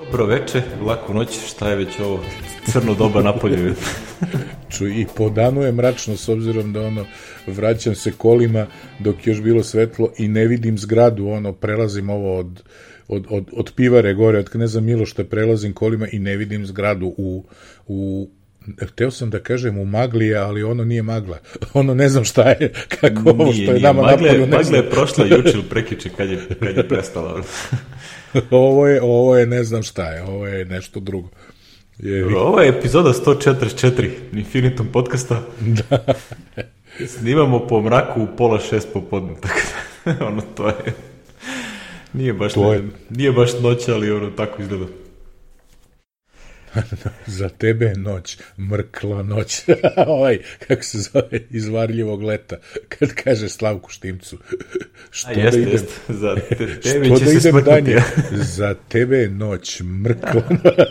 Dobro veče, laku noć, šta je već ovo crno doba napolje. I po danu je mračno, s obzirom da vraćam se kolima dok je još bilo svetlo i ne vidim zgradu, prelazim ovo od pivare gore, od Kneza Milošta prelazim kolima i ne vidim zgradu hteo sam da kažem u magli, ali nije magla. Ne znam šta je, kako ovo što je nama napolju. Magla je prošla juče ili prekiče kad je prestala. Ovo je ne znam šta je, ovo je nešto drugo. Ovo je epizoda 144 Infinitum podcasta. Da. Snimamo po mraku u 5:30 popodne, tako da, to je... Nije baš noć, ali tako izgleda. Za tebe je noć, mrkla noć. Kako se zove, iz Varljivog leta, kad kaže Slavku Štimcu. Jeste, za tebe će se smrknuti. Za tebe je noć, mrkla.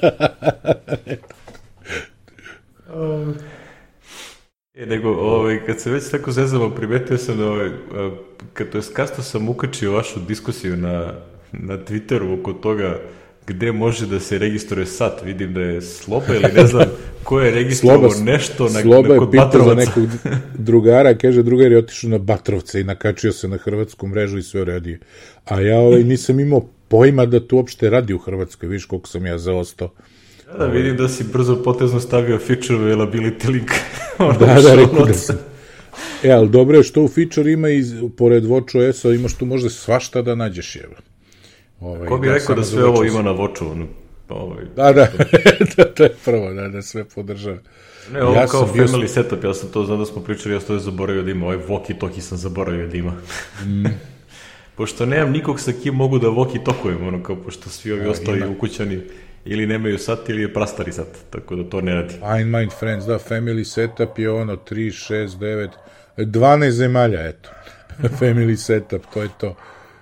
Nego, kad se već tako zezamo, primetio sam da, kasno sam ukačio vašu diskusiju na Twitteru oko toga gde može da se registruje sat. Vidim da je Sloba ili ne znam ko je registrovao nešto kod Batrovca. Sloba je pitao za nekog drugara, kaže drugar je otišao na Batrovce i nakačio se na hrvatsku mrežu i sve radio. A ja nisam imao pojma da to uopšte radi u Hrvatskoj, vidiš koliko sam ja zaostao. Da, vidim da si brzo potezno stavio feature availability link. Da, rekao da sam. Ali dobro je što u feature ima i pored WatchOS-a imaš tu možda svašta da nađeš jeva. Ko bi rekao da sve ovo ima na Watchu? Da, to je prvo, da sve podržava. Ne, ovo kao family setup, ja sam to znao da smo pričali, ja sam to zaboravio da ima, walkie-talkie sam zaboravio da ima. Pošto nemam nikog sa kim mogu da walkie-talkujem, kao pošto svi ovi ostali ukućani ili nemaju sat ili je prastari sat, tako da to ne radi. Find my friends, da, family setup je 3, 6, 9, 12 zemalja, eto. Family setup, to je to.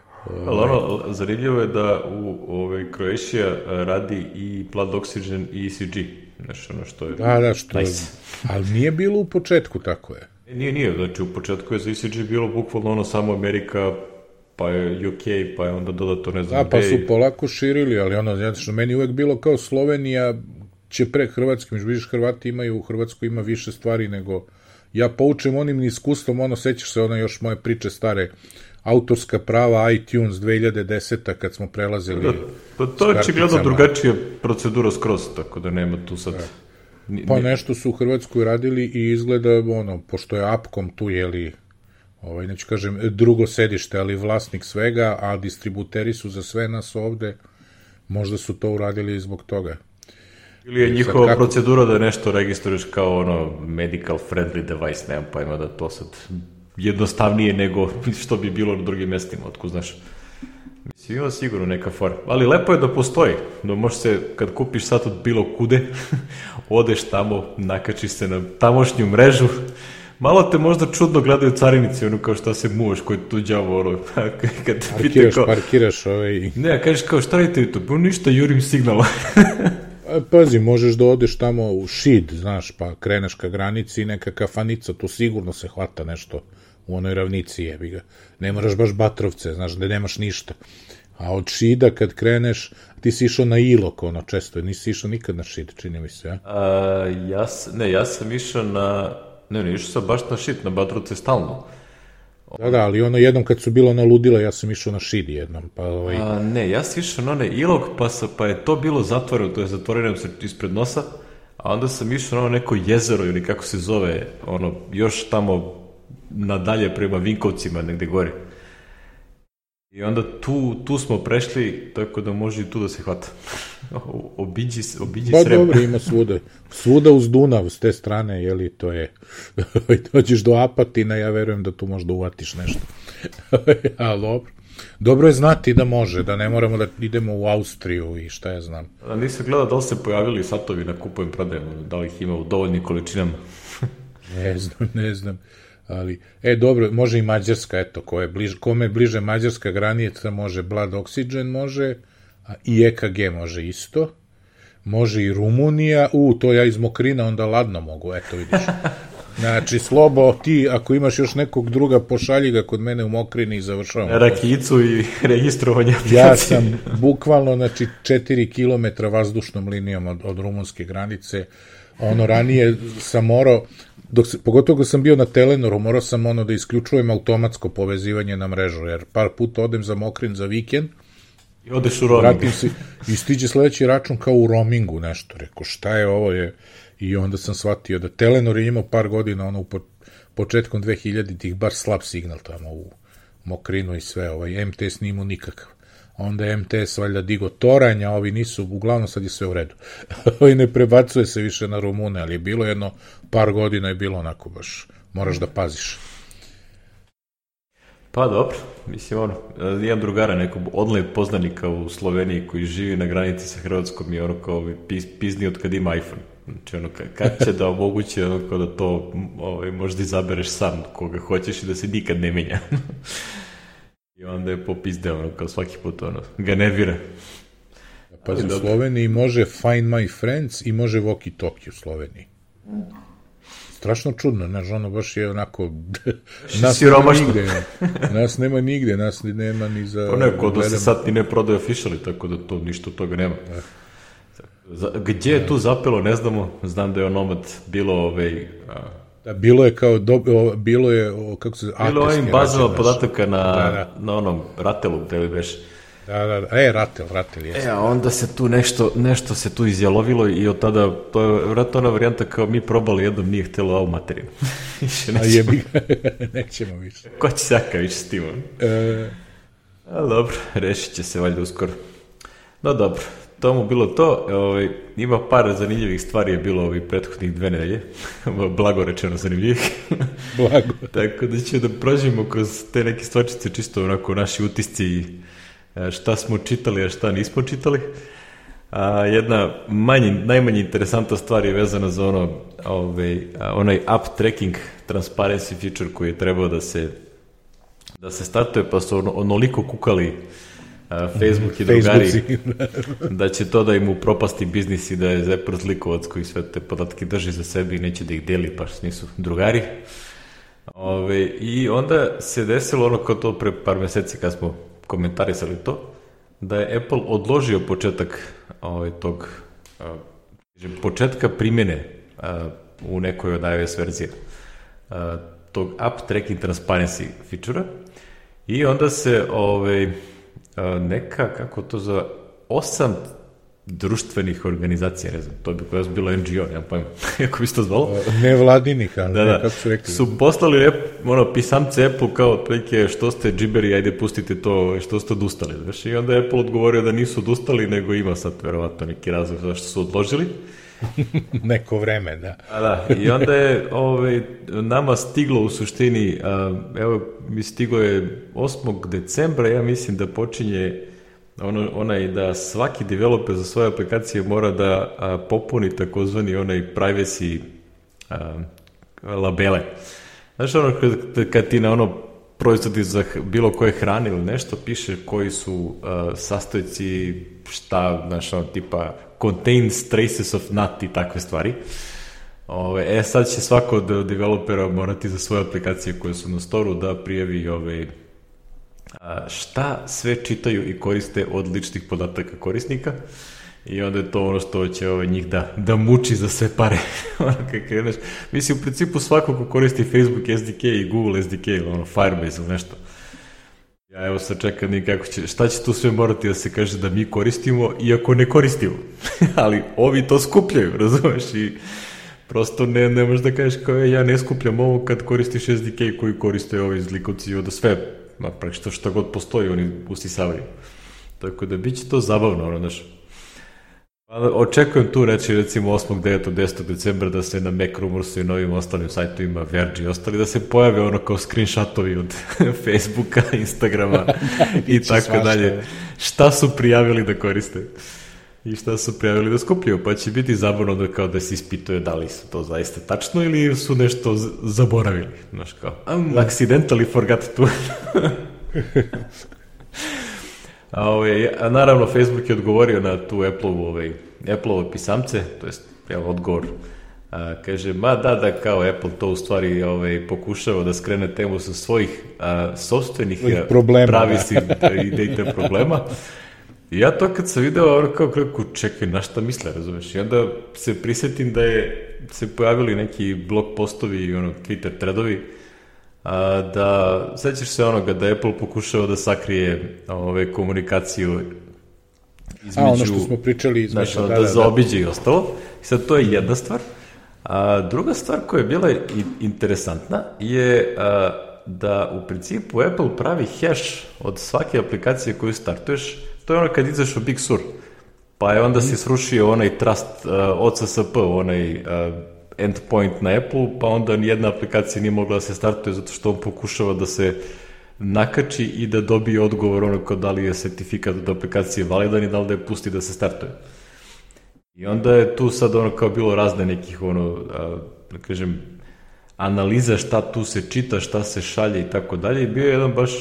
Ali zanimljivo je da u Croatia radi i Blood Oxygen i ECG. Znači što je nice. Ali nije bilo u početku, tako je. Nije, znači u početku je za ECG bilo bukvalno samo Amerika, pa je UK, pa je onda dodato ne znam gde. Pa su polako širili, ali znači meni uvek bilo kao Slovenija će pre Hrvatske, vidiš Hrvati imaju, u Hrvatskoj ima više stvari nego ja poučem onim iskustvom, sećaš se još moje priče stare, autorska prava, iTunes 2010. kad smo prelazili to je očigledno drugačija procedura skroz, tako da nema tu sad... Pa nešto su u Hrvatskoj radili i izgleda, pošto je Upcom tu, neću kažem drugo sedište, ali vlasnik svega, a distributeri su za sve nas ovde, možda su to uradili zbog toga. Ili je njihova procedura da nešto registruješ kao medical friendly device, nemam pojma da to sad... jednostavnije nego što bi bilo na drugim mestima, otko znaš. Mislim, ima sigurno neka fora. Ali lepo je da postoji, da možeš se, kad kupiš sat od bilo kude, odeš tamo, nakačiš se na tamošnju mrežu, malo te možda čudno gledaju carinici, kao šta se muvaš, koji tu đavo, kad te pite kao... Parkiraš Ne, kažeš kao, šta radite vi tu? Ništa, jurim signala. Pazi, možeš da odeš tamo u Šid, znaš, pa kreneš ka granici i neka kafanica, tu sigurno se hvata nešto u onoj ravnici, jebi ga. Ne moraš baš Batrovce, znaš, da nemaš ništa. A od Šida kad kreneš, ti si išao na Ilok, često, nisi išao nikad na Šid, čini mi se, a? Ja sam išao na... Ne, išao sam baš na Šid, na Batrovce stalno. Da, ali jednom kad su bilo ludila, ja sam išao na Šid jednom, pa Ne, ja sam išao na onaj Ilok, pa je to bilo zatvoreno, to je zatvoreno se ispred nosa, a onda sam išao na neko jezero, ili kako se zove, još tamo nadalje prema Vinkovcima, negde gore. I onda tu smo prešli, tako da može i tu da se hvata. Obiđi Pa Srem. dobro, ima svuda uz Dunav, s te strane, to je, dođeš do Apatina, ja verujem da tu možda uvatiš nešto. Ali dobro. Dobro je znati da može, da ne moramo da idemo u Austriju i šta ja znam. Nisam gledao da li se pojavili satovi na kupujem prodajem, da li ih ima u dovoljnim količinama. Ne znam. Ali, dobro, može i Mađarska, eto, kome je bliže Mađarska granica, može Blood Oxygen, može, i EKG može isto, može i Rumunija, to ja iz Mokrina onda ladno mogu, eto vidiš. Znači, Slobo, ti, ako imaš još nekog druga, pošalji ga kod mene u Mokrini i završavamo. Rakijicu i registrovanje aplikacije. Ja sam bukvalno, znači, 4 kilometra vazdušnom linijom od rumunske granice. Ranije sam morao, pogotovo kad sam bio na Telenoru, morao sam da isključujem automatsko povezivanje na mrežu, jer par puta odem za Mokrin za vikend, i odeš u roaming. I stiđe sledeći račun kao u roamingu nešto. Rekao, šta je ovo je? I onda sam shvatio da Telenor je imao par godina, početkom 2000-ih, bar slab signal tamo u Mokrinu i sve. MTS nije imao nikakav. Onda je MTS valjda digo toranja, ovi nisu, uglavnom sad je sve u redu. Ne prebacuje se više na Rumune, ali je bilo jedno par godina je bilo onako baš, moraš da paziš. Pa dobro, mislim jedan drugara nekog online poznanika u Sloveniji koji živi na granici sa Hrvatskom i kao pizni od kad ima iPhone. Znači kad će da omogući da to možda izabereš sam koga hoćeš i da se nikad ne menja. I onda je popizde kao svaki put ga nervira. Pazi, u Sloveniji može Find My Friends i može Walkie Talkie u Sloveniji. Strašno čudno, znaš, baš je onako... Nas nema nigde, nas nema ni za... Pa ne, kod da se sad ni ne prodaju officially, tako da to ništa od toga nema. Gdje je tu zapelo, ne znamo, znam da je Nomad bilo Da, bilo je kao, bilo je, kako se... Bilo je ovim bazama podataka na onom Ratelu, gde li beš. Da, Ratel, jesno. A onda se tu nešto se tu izjalovilo i od tada, to je vratno ona varijanta kao mi probali jednom, nije htjelo ovu materiju. Nećemo više. Ko će saka više s tim? Dobro, rešit će se valjda uskoro. No dobro, to mu bilo to. Ima par zanimljivih stvari je bilo ovih prethodnih 2 nedelje. Blago rečeno zanimljivih. Blago. Tako da ću da prođemo kroz te neke stvarčice čisto onako naši utisci i šta smo čitali, a šta nismo čitali. Jedna najmanje interesantna stvar je vezana za onaj app tracking transparency feature koji je trebao da se startuje, pa su onoliko kukali Facebook i drugari da će to da im upropasti biznis i da je Zepr zlikovac koji sve te podatke drži za sebe i neće da ih deli, pa nisu drugari. I onda se desilo kao to pre par meseci kad smo komentarisali to, da je Apple odložio početak tog početka primjene u nekoj od iOS verzija tog app tracking transparency feature-a i onda se neka, kako to zove, 8 društvenih organizacija, ne znam, to bi koja je bilo NGO, nemam pojma, kako bi se to zvalo? Nevladinih, ali kako su rekli. Su poslali pisamce Apple kao otprilike što ste džiberi, ajde pustite to, što ste odustali. Znaš? I onda je Apple odgovorio da nisu odustali, nego ima sad verovatno neki razlog zašto su odložili. Neko vreme, da. I onda je nama stiglo u suštini, evo mi stigo je 8. decembra, ja mislim da počinje onaj da svaki developer za svoje aplikacije mora da popuni takozvani onaj privacy labele. Znaš kad ti na proizvodi za bilo koje hrane ili nešto piše koji su sastojci, šta, znaš, tipa contains traces of nut i takve stvari. Sad će svako od developera morati za svoje aplikacije koje su na storu da prijavi šta sve čitaju i koriste od ličnih podataka korisnika i onda je to što će njih da muči za sve pare. Mislim, u principu svako ko koristi Facebook SDK i Google SDK Firebase ili nešto. Ja evo sad čekam šta će tu sve morati da se kaže da mi koristimo iako ne koristimo. Ali ovi to skupljaju, razumeš, i prosto ne možeš da kažeš kao ja ne skupljam ovo kad koristiš SDK koji koriste ovi zlikovci od sve, praktično što god postoji oni usisavaju. Tako da bit će to zabavno, znaš. Očekujem tu reći recimo 8. 9. 10. decembra da se na Mac Rumorsu i novim ostalim sajtovima Verge i ostali da se pojave kao screenshotovi od Facebooka, Instagrama i tako dalje. Šta su prijavili da koriste i šta su prijavili da skupljaju, pa će biti zabavno da kao da se ispituje da li su to zaista tačno ili su nešto zaboravili, znaš kao accidentally forgot to. Naravno, Facebook je odgovorio na tu Apple-ovo pisamce, to jest odgovor Kaže, da, kao Apple to u stvari pokušava da skrene temu sa svojih sopstvenih privacy i data problema. I ja to kad sam video, kao čekaj, na šta misle, razumeš? I onda se prisjetim da se pojavili neki blog postovi i Twitter threadovi, da sećaš se onoga da Apple pokušava da sakrije komunikaciju između, ono što smo pričali između, da zaobiđe i ostalo. I sad to je jedna stvar. A druga stvar koja je bila interesantna je da u principu Apple pravi hash od svake aplikacije koju startuješ. To je ono kad ideš u Big Sur, pa je onda si srušio onaj trust OCSP, onaj endpoint na Apple, pa onda nijedna aplikacija nije mogla da se startuje zato što on pokušava da se nakači i da dobije odgovor da li je sertifikat od aplikacije validan i da li da je pusti da se startuje. I onda je tu sad kao bilo razne nekih da kažem analiza šta tu se čita, šta se šalje i tako dalje, i bio je jedan baš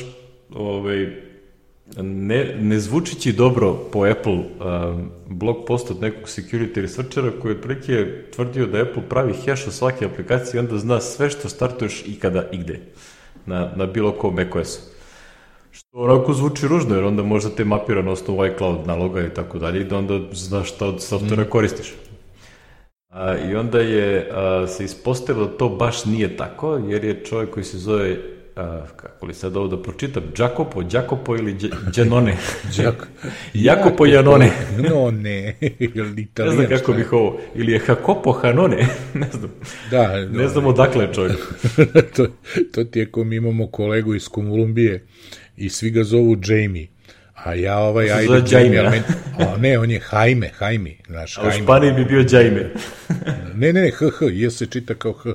ne zvučići dobro po Apple blog post od nekog security researchera koji je otprilike tvrdio da Apple pravi hash od svake aplikacije i onda zna sve što startuješ ikada i gde na bilo kom macOS-u. Što onako zvuči ružno, jer onda možda te mapira na osnovu iCloud naloga i tako dalje i da onda znaš šta od softvera koristiš. I onda se ispostavilo da to baš nije tako, jer je čovjek koji se zove, kako li sad ovo da pročitam, Jacopo ili Giannone? Jacopo Janone. Janone, ne znam kako bih ovo, ili je Jacopo Hanone, ne znam. Ne znam odakle je čovjek. To ti je ko mi imamo kolegu iz Kolumbije i svi ga zovu Jamie. A ja ajde Jamie, ne, on je Jaime, znaš, Jaime. A u Španiji bi bio Jaime. Ne, je se čita kao H.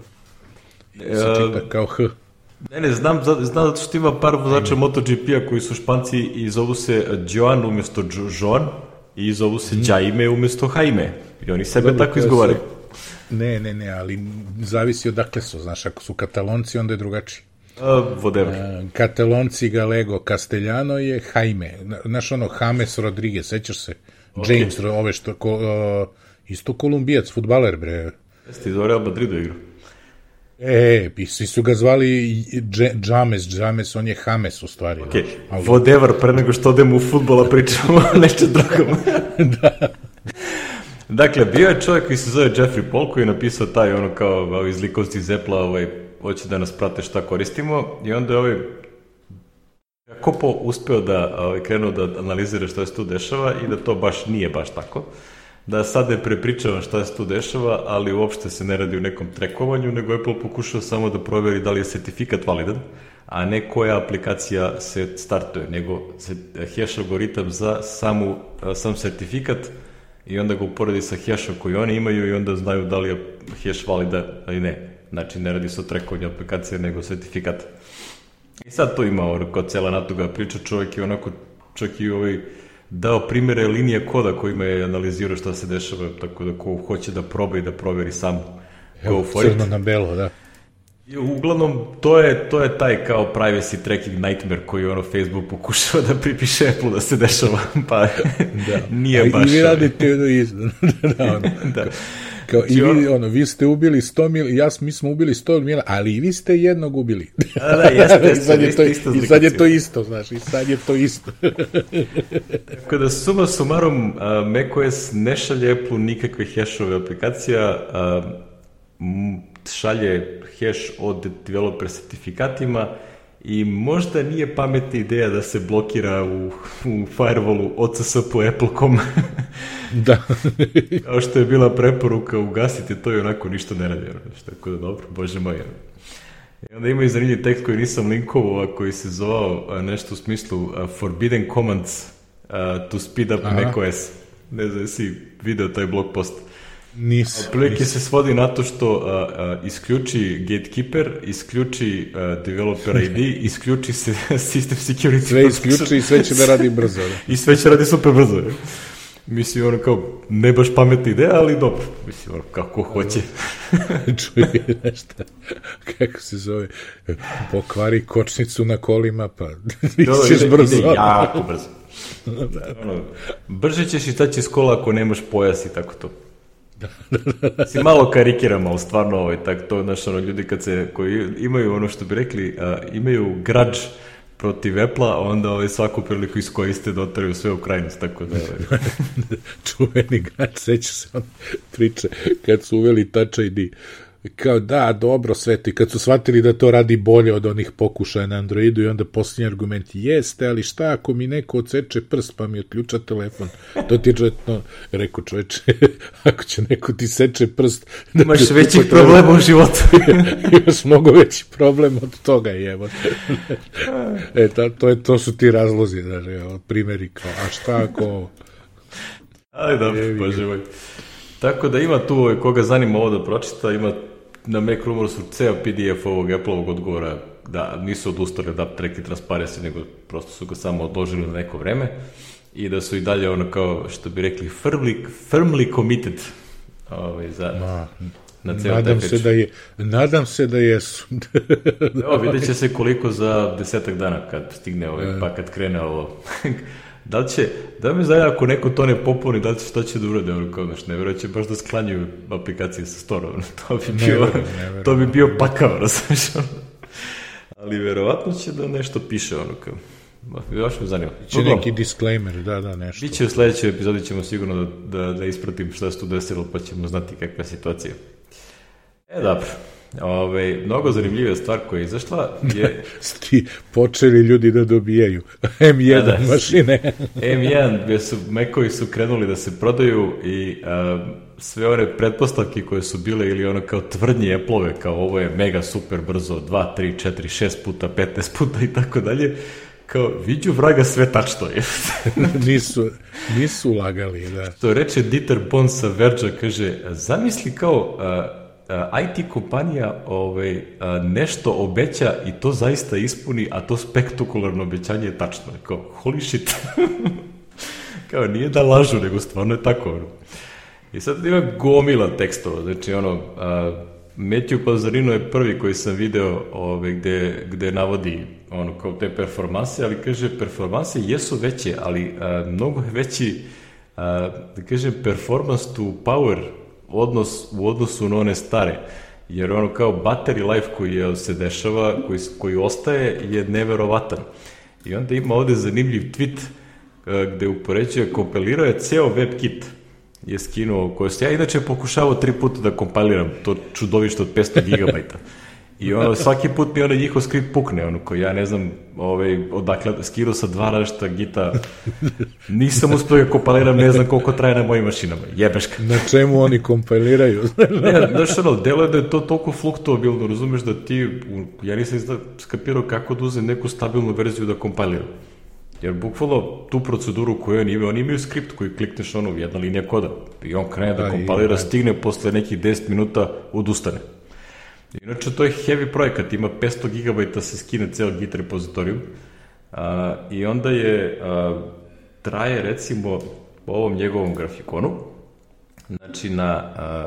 Ne, znam zato što ima par vozača MotoGP-a koji su Španci i zovu se Joan umjesto Joan i zovu se Jaime umjesto Jaime. I oni sebe tako izgovaraju. Ne, ali zavisi odakle su, znaš, ako su Katalonci, onda je drugačiji. Whatever. Katalonci Galego Castellano je Jaime. Znaš James Rodriguez, sećaš se? Okay. James, ove što, isto Kolumbijac, fudbaler, bre. Jeste iz Real Madridu igrao. Svi su ga zvali James, on je James u stvari. Ok, whatever, pre nego što odemo u fudbala pričamo o nešto drugom. Da. Dakle, bio je čovjek koji se zove Jeffrey Paul, koji je napisao taj kao iz likovnosti iz Apple-a, hoće da nas prate šta koristimo, i onda je Jacopo uspeo da krenuo da analizira šta se tu dešava i da to baš nije baš tako. Da sad ne prepričavam šta se tu dešava, ali uopšte se ne radi o nekom trekovanju, nego Apple pokušao samo da proveri da li je sertifikat validan, a ne koja aplikacija se startuje, nego hash algoritam za sam sertifikat i onda ga uporedi sa hashom koji oni imaju i onda znaju da li je hash validan ili ne. Znači, ne radi se o trekovanju aplikacije, nego sertifikata. I sad tu ima cela natuga priča, čovjek je čak i dao primjere linije koda kojima je analizirao šta se dešava, tako da ko hoće da proba i da proveri sam go for it. Crno na belo, da. I uglavnom, to je taj kao privacy tracking nightmare koji Facebook pokušava da pripiše Apple da se dešava, pa nije baš. I vi radite isto. Da. Kao, i vi ste ubili 100 milijuna, mi smo ubili 100 milijuna, ali i vi ste jednog ubili. Da, jeste. I sad je to isto, znaš, Tako da, suma sumarom, macOS ne šalje Apple nikakve hashove aplikacija, šalje hash od developer sertifikatima i možda nije pametna ideja da se blokira u firewallu OCSP Apple.com. Da. Kao što je bila preporuka ugasiti to i onako ništa ne radi. Tako da dobro, bože moj. I onda ima i zanimljiv tekst koji nisam linkovao, koji se zvao nešto u smislu Forbidden Commands to speed up macOS. Ne znam, si video taj blog post. Nisam. Prilike se svodi na to što isključi gatekeeper, isključi developer ID, isključi se system security. Sve isključi i sve će da radi brzo. I sve će radi super brzo. Mislim, kao, ne baš pametna ideja, ali dobro. Mislim, kako hoće. Čuje nešto, kako se zove, pokvari kočnicu na kolima, pa ćeš brzo. Ide jako brzo. Brže ćeš i staći s kola ako nemaš pojas i tako to. Si malo karikiram, ali stvarno tak, to znaš, ljudi koji imaju ono što bi rekli, imaju grudge protiv Apple-a, onda svaku priliku iskoriste da otaraju sve u krajnost, tako da... Čuveni grad, seća se on priče, kad su uveli Touch ID, kao da, dobro, sve ti, kad su shvatili da to radi bolje od onih pokušaja na Androidu i onda posljednji argument, jeste, ali šta ako mi neko odseče prst pa mi otključa telefon, to ti je čovjetno, rekao čoveče, ako će neko ti seče prst... Imaš većih problema u životu. Imaš mnogo veći problem od toga, jevo. To su ti razlozi, znači, primjeri kao, a šta ako... Ali da, bože moj. Tako da ima tu, koga zanima ovo da pročita, ima na Mac Rumorsu ceo PDF ovog Apple-ovog odgovora, da nisu odustali da treki transparency, nego prosto su ga samo odložili na neko vreme i da su i dalje ono kao, što bi rekli, firmly committed na ceo taj peč. Nadam se da jesu. Evo, vidjet će se koliko za 10 dana kad stigne pa kad krene ovo. Da mi zanima ako neko to ne popuni, šta će da urade, ne vjerujem će baš da sklanjuju aplikacije sa store-om, to bi bio pakao, razumiješ, ali verovatno će da nešto piše, još me zanima. Će neki disclaimer, da, nešto. Biće u sledećoj epizodi, ćemo sigurno da ispratim šta se tu desilo, pa ćemo znati kakva je situacija. Dobro. Mnogo zanimljivija stvar koja je izašla je... Sti počeli ljudi da dobijaju M1 mašine. M1, gdje su Macovi su krenuli da se prodaju i sve one pretpostavke koje su bile ili ono kao tvrdnje Apple-ove, kao ovo je mega super brzo, 2, 3, 4, 6 puta, 15 puta i tako dalje, kao viđu vraga sve tačno je. nisu lagali, da. To reče Dieter Bohn sa Verge, kaže, zamisli kao... IT kompanija nešto obeća i to zaista ispuni, a to spektakularno obećanje je tačno. Kao, holy shit. Kao, nije da lažu, nego stvarno je tako. I sad ima gomila tekstova. Znači, Matthew Pazzarino je prvi koji sam video gde navodi kao te performanse, ali kaže, performanse jesu veće, ali mnogo je veći, da kažem, performance to power u odnosu na one stare, jer ono kao battery life koji se dešava, koji ostaje, je neverovatan. I onda ima ovde zanimljiv tweet gde upoređuje, kompilirao je ceo WebKit, je skinuo, koje se ja inače pokušavao 3 puta da kompiliram, to čudovište od 500 gigabajta. I svaki put mi njihov skript pukne, koji ja ne znam odakle skinuo sa 2 različita gita, nisam uspio ga kompiliram, ne znam koliko traje na mojim mašinama, jebeška. Na čemu oni kompiliraju? Znaš, delo je da je to toliko fluktuabilno, razumeš da ti, ja nisam skapirao kako da uzem neku stabilnu verziju da kompiliram. Jer bukvalno tu proceduru koju oni imaju skript koji klikneš jedna linija koda i on krene da kompilira, stigne posle nekih 10 minuta, odustane. Inače, to je heavy projekat, ima 500 gigabajta se skine ceo Git repozitorijum i onda traje recimo po ovom njegovom grafikonu, znači na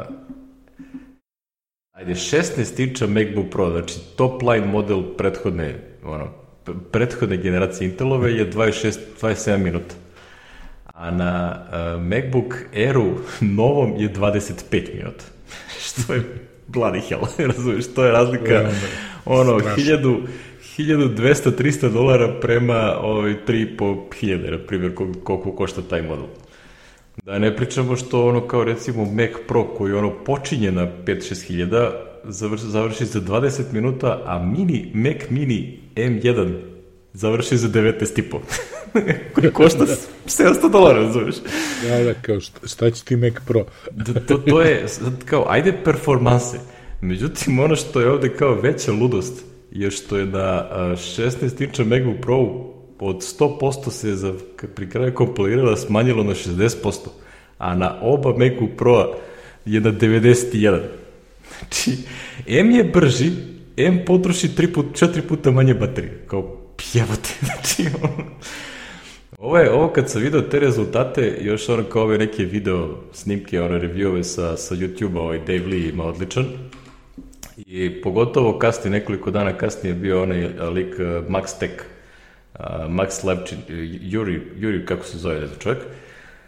16 inča MacBook Pro, znači top line model prethodne generacije Intelove je 27 minuta, a na MacBook Airu novom je 25 minuta, što je bloody hell, razumiješ, to je razlika 1200-300 prema $3.500, na primjer, koliko košta taj model. Da ne pričamo što kao recimo Mac Pro koji počinje na 5-6 hiljada, završi za 20 minuta, a Mac Mini M1 završi za 19,5. Koji košta $700, razumiješ? Da, kao šta će ti Mac Pro? To je, kao, ajde performanse. Međutim, ono što je ovde kao veća ludost je što je na 16 inča MacBook Pro od 100% se pri kraju kompilirala smanjilo na 60%, a na oba MacBook Pro je na 91%. Znači, M je brži, M potroši 4 puta manje baterije. Kao, pjevate, znači, Ovo kad sam video te rezultate, još kao ove neke video snimke, reviewove sa YouTube-a, Dave Lee ima odličan. I pogotovo kasnije, nekoliko dana kasnije je bio onaj lik Max Tech, Max Lapčin, Juri, kako se zove čovjek.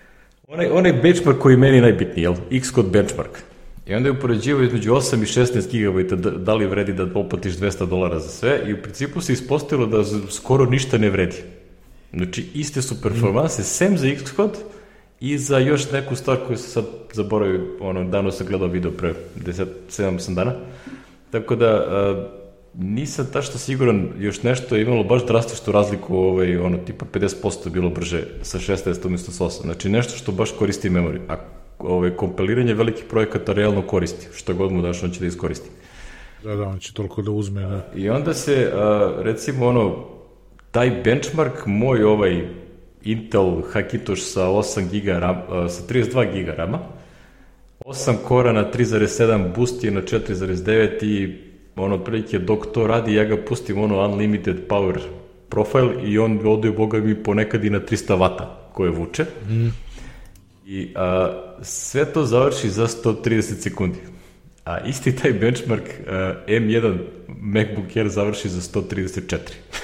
Onaj benchmark koji je meni najbitniji, jel? Xcode benchmark. I onda je upoređivao između 8 i 16 GB da li vredi da poplatiš $200 za sve i u principu se ispostavilo da skoro ništa ne vredi. Znači, iste su performanse, sem za Xcode i za još neku stvar koju sam sad zaboravio, davno sam gledao video pre 7-8 dana. Tako da, nisam tačno siguran, još nešto je imalo baš drastičnu razliku, tipa 50% bilo brže sa 16 umjesto sa 8. Znači, nešto što baš koristi memoriju. A kompiliranje velikih projekata realno koristi. Što god mu daš, on će da iskoristi. Da, on će toliko da uzme. Da. I onda se, recimo, taj benchmark, moj Intel Hackintosh sa 8 GB RAM, sa 32 GB RAM-a, 8 kora na 3.7, boost je na 4.9 i otprilike dok to radi, ja ga pustim unlimited power profile i on ode boga mi ponekad i na 300 W koje vuče. I sve to završi za 130 sekundi. A isti taj benchmark M1 MacBook Air završi za 134.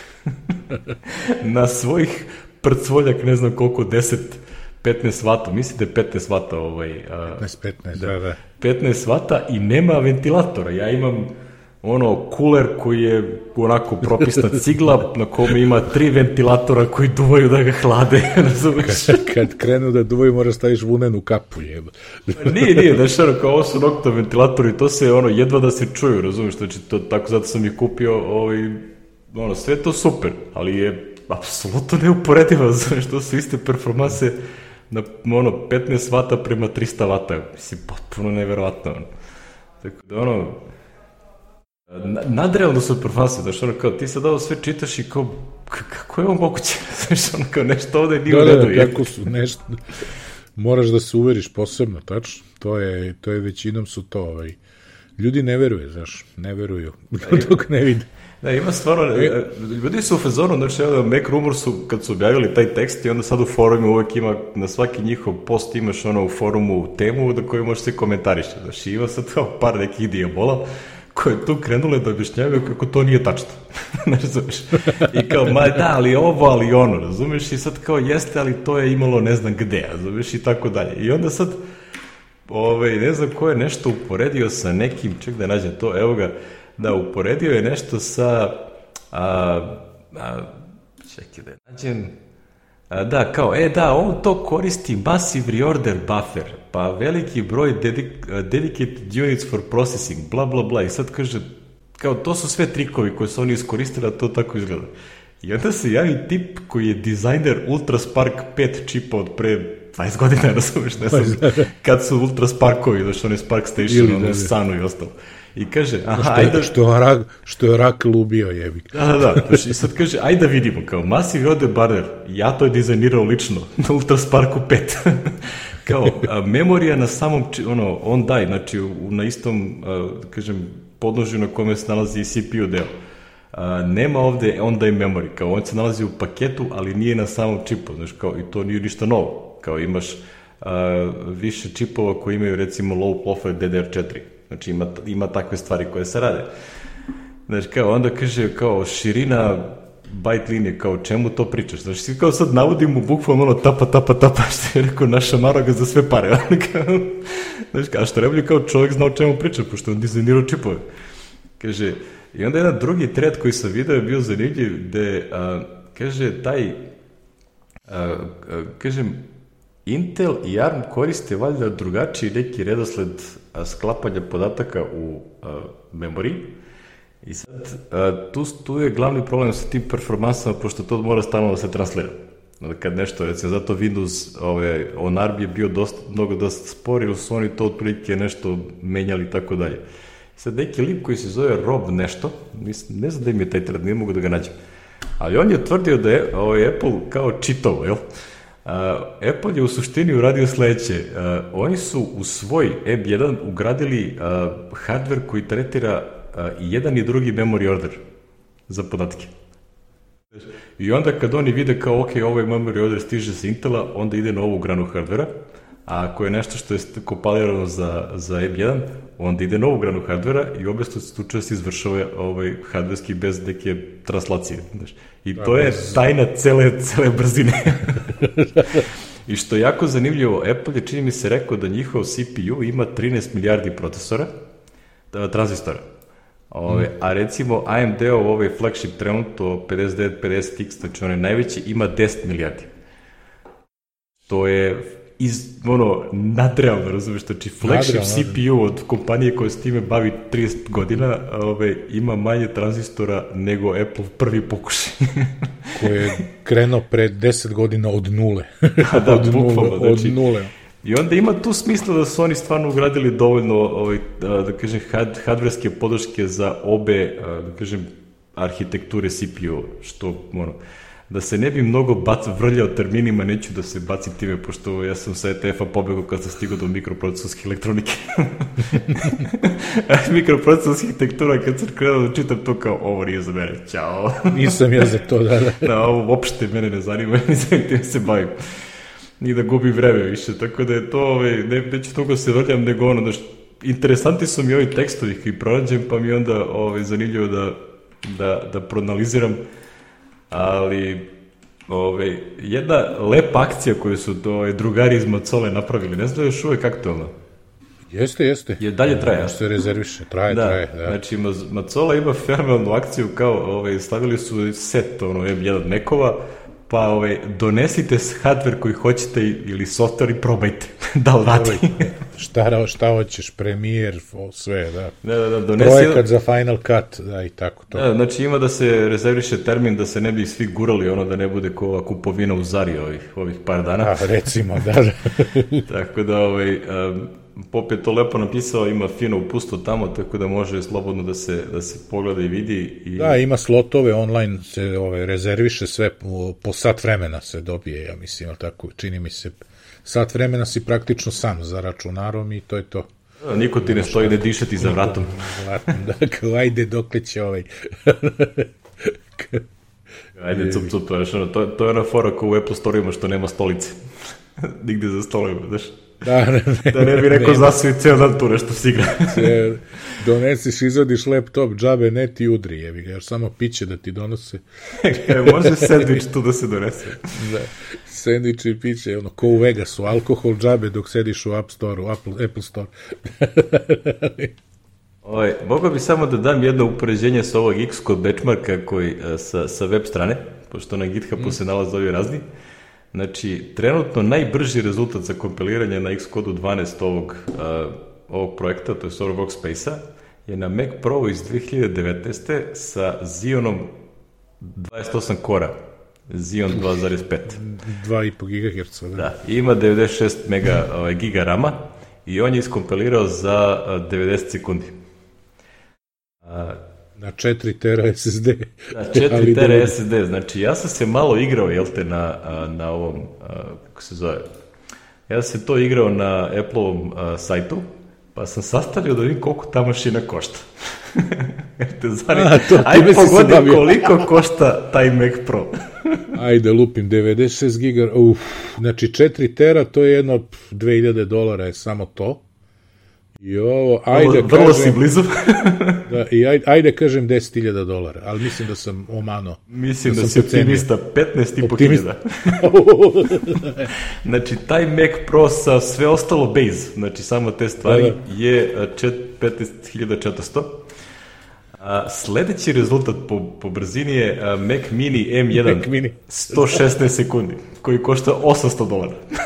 Na svojih prcvoljak, ne znam koliko, 10-15 W, mislite 15 W 15, da. 15 W i nema ventilatora. Ja imam kuler koji je onako propisna cigla na kome ima 3 ventilatora koji duvaju da ga hlade. Kad krenu da duvaju moraš staviš vunenu kapu, jeba. Nije, kao ovo su nokto ventilatori, to se jedva da se čuju, razumiješ, znači tako zato sam ih kupio, sve to super, ali je apsolutno neuporedivo, znači to su iste performanse na 15 W prema 300 W, mislim, potpuno neverovatno. Tako da nadrealno su performanse, znaš, kao ti sad ovo sve čitaš i kao, kako je ovo moguće, znaš, kao nešto ovde nije u redu. Da, kako su nešto, moraš da se uveriš posebno, tačno, to je većinom su to, ljudi ne veruje, znaš, ne veruju, dok ne vide. Da, ima stvarno, ljudi su u fazonu, znači, Mac Rumor su, kad su objavili taj tekst i onda sad u forumu uvek ima, na svaki njihov post imaš u forumu temu da koju možeš se komentariš, znači, ima sad kao par nekih dijabola koje tu krenule da objašnjavaju kako to nije tačno. Razumiješ? I kao, da, ali ovo, ali ono, razumiješ? I sad kao, jeste, ali to je imalo ne znam gde, razumiješ? I tako dalje. I onda sad, ne znam ko je nešto uporedio sa nekim, ček da nađem to, evo ga, da, uporedio je nešto sa, čekaj da nađem, da, kao, on to koristi Massive Reorder Buffer, pa veliki broj dedicated units for processing, bla, bla, bla, i sad kaže, kao, to su sve trikovi koje su oni iskoristili, a to tako izgleda. I onda se javi tip koji je dizajner Ultraspark 5 čipa od pre 20 godina, razumiješ, ne znam, kad su Ultrasparkovi, znači oni Spark Station, Sanu i ostalo. I kaže, što je Oracle ubio, jebik. Da, i sad kaže, ajde da vidimo, kao Massive Reorder Buffer, ja to je dizajnirao lično, na Ultrasparku 5. Kao, memorija na samom, on die, znači na istom, kažem, podnožju na kome se nalazi i CPU deo. Nema ovde on die memory, kao on se nalazi u paketu, ali nije na samom čipu, znači, kao, i to nije ništa novo. Kao imaš više čipova koji imaju, recimo, low profile DDR4. Znači, ima takve stvari koje se rade. Znači, kao, onda kaže, kao, širina byte linije, kao, čemu to pričaš? Znači, kao sad navodim mu bukvalno tapa, što je rekao, naša Maroga za sve pare. Znači, a što reblju, kao, čovjek zna o čemu priča, pošto on dizajnirao čipove. Kaže, i onda jedan drugi thread koji sam video je bio zanimljiv, gde, kaže, kažem, Intel i ARM koriste valjda drugačiji neki redosled sklapanja podataka u memoriji i sad tu je glavni problem sa tim performansama, pošto to mora stalno da se translira. Kad nešto, recimo, zato Windows on ARM je bio dosta spor, jer su oni to otprilike nešto menjali i tako dalje. Sad neki lik koji se zove Rob nešto, ne znam da im je taj trend, ne mogu da ga nađem, ali on je tvrdio da je Apple kao čitovo, jel? Apple je u suštini uradio sledeće. Oni su u svoj M1 ugradili hardware koji tretira i jedan i drugi memory order za podatke. I onda kad oni vide kao, ok, ovaj memory order stiže sa Intela, onda ide na ovu granu hardvera, a ako je nešto što je kompilirano za M1, onda ide na ovu granu hardvera i obe slučaje se izvršava hardverski bez neke translacije. I to je tajna cele brzine. I što je jako zanimljivo, Apple je, čini mi se, rekao da njihov CPU ima 13 milijardi procesora, tranzistora. A recimo AMD-ov ovaj flagship trenutno 5950X, znači on je najveći, ima 10 milijardi. To je nadrealno, razumiješ, znači flagship CPU od kompanije koja se time bavi 30 godina ima manje tranzistora nego Apple prvi pokušaj. Koji je krenuo pre 10 godina od nule. Od nule. I onda ima tu smisla da su oni stvarno ugradili dovoljno, da kažem, hardverske podrške za obe, da kažem, arhitekture CPU, što, da se ne bi mnogo vrljao terminima, neću da se bacim time, pošto ja sam sa ETF-a pobegao kad sam stigao do mikroprocesorske elektronike. Mikroprocesorskih arhitektura, kad sam krenuo da čitam to kao, ovo nije za mene, ćao. Nisam ja za to, da. Da, ovo uopšte mene ne zanima, nisam tim se bavim. Ni da gubim vreme više, tako da je to, neću toga se vrljam, nego interesanti su mi ovi tekstovi koji pronađem, pa mi je onda zanimljivo da proanaliziram, ali jedna lepa akcija koju su drugari iz Macole napravili, ne znam da je još uvek aktualna. Jeste. Je dalje traje. Se rezerviše, traje. Da. Znači, Macola ima fenomenalnu akciju, kao stavili su set M1 Mac-ova, pa donesite hardware koji hoćete ili software i probajte da li radi. Šta hoćeš, Premiere, sve, da. Da, projekat za Final Cut, da, i tako to. Da, znači ima da se rezerviše termin da se ne bi svi gurali, da ne bude kao kupovina u Zari ovih par dana. Recimo, da. Tako da, Pop je to lepo napisao, ima fino upustvo tamo, tako da može slobodno da se pogleda i vidi. Da, ima slotove online, se rezerviše sve, po sat vremena se dobije, ja mislim, tako, čini mi se, sat vremena si praktično sam za računarom i to je to. Niko ti ne stoji da dišati za vratom. Dakle, ajde, dokle će Ajde, cup, to je ona fora ko u Apple Store-ima što nema stolice. Nigde za stolima, znaš. Da ne bi neko zasvio ceo dan tu nešto si igra. Donesiš, izvadiš laptop, džabe, ne ti udri, jebi ga, još samo piće da ti donose. Može sandvič tu da se donese. Da, sandvič i piće, ko u Vegasu, alkohol, džabe dok sediš u App Store-u, Apple Store. Mogu bi samo da dam jedno upoređenje sa ovog Xcode benchmarka koji sa web strane, pošto na GitHubu se nalaze ovi razni. Znači, trenutno najbrži rezultat za kompiliranje na Xcode 12 ovog projekta, to je Solar Workspace-a, je na Mac Pro iz 2019. sa Xeonom 28 kora. Xeon 2.5. 2,5 GHz. Da, ima 96 giga rama i on je iskompilirao za 90 sekundi. Na 4 tera SSD. Na 4 tera SSD, znači ja sam se malo igrao, na ovom, kako se zove, ja sam se to igrao na Apple-ovom sajtu, pa sam sastavio da vidim koliko ta mašina košta. Ajde pogodi koliko košta taj Mac Pro. Ajde, lupim, 96 giga, znači 4 tera, to je jedno $2000 je samo to. I ovo, vrlo si blizu. Da, i ajde kažem $10,000, ali mislim da sam omano. Mislim da si optimista, 15,5 Znači, taj Mac Pro sa sve ostalo base, znači samo te stvari, je 15.400. Sledeći rezultat po brzini je Mac Mini M1, 116 sekundi, koji košta $800.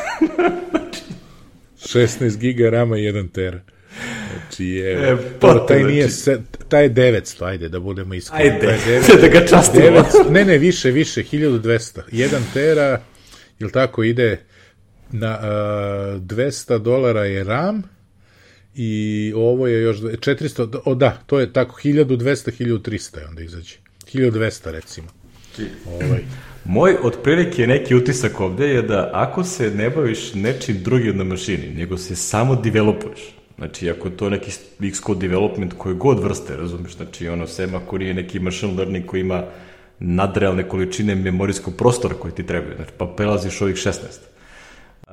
16 giga rama i 1 tera. Znači, taj je 900, ajde, da budemo iskreni. Ajde, da ga častimo. Ne, više, 1200. 1 tera, ili tako, ide na $200 je RAM i ovo je još 400, da, to je tako, 1200, 1300 onda izađe. 1200, recimo. Moj otprilike neki utisak ovde je da ako se ne baviš nečim drugim na mašini, nego se samo developuješ, znači ako je to neki Xcode development koje god vrste, razumiješ, znači sem ako nije neki machine learning koji ima nadrealne količine memorijskog prostora koji ti trebaju, znači pa prelaziš ovih 16.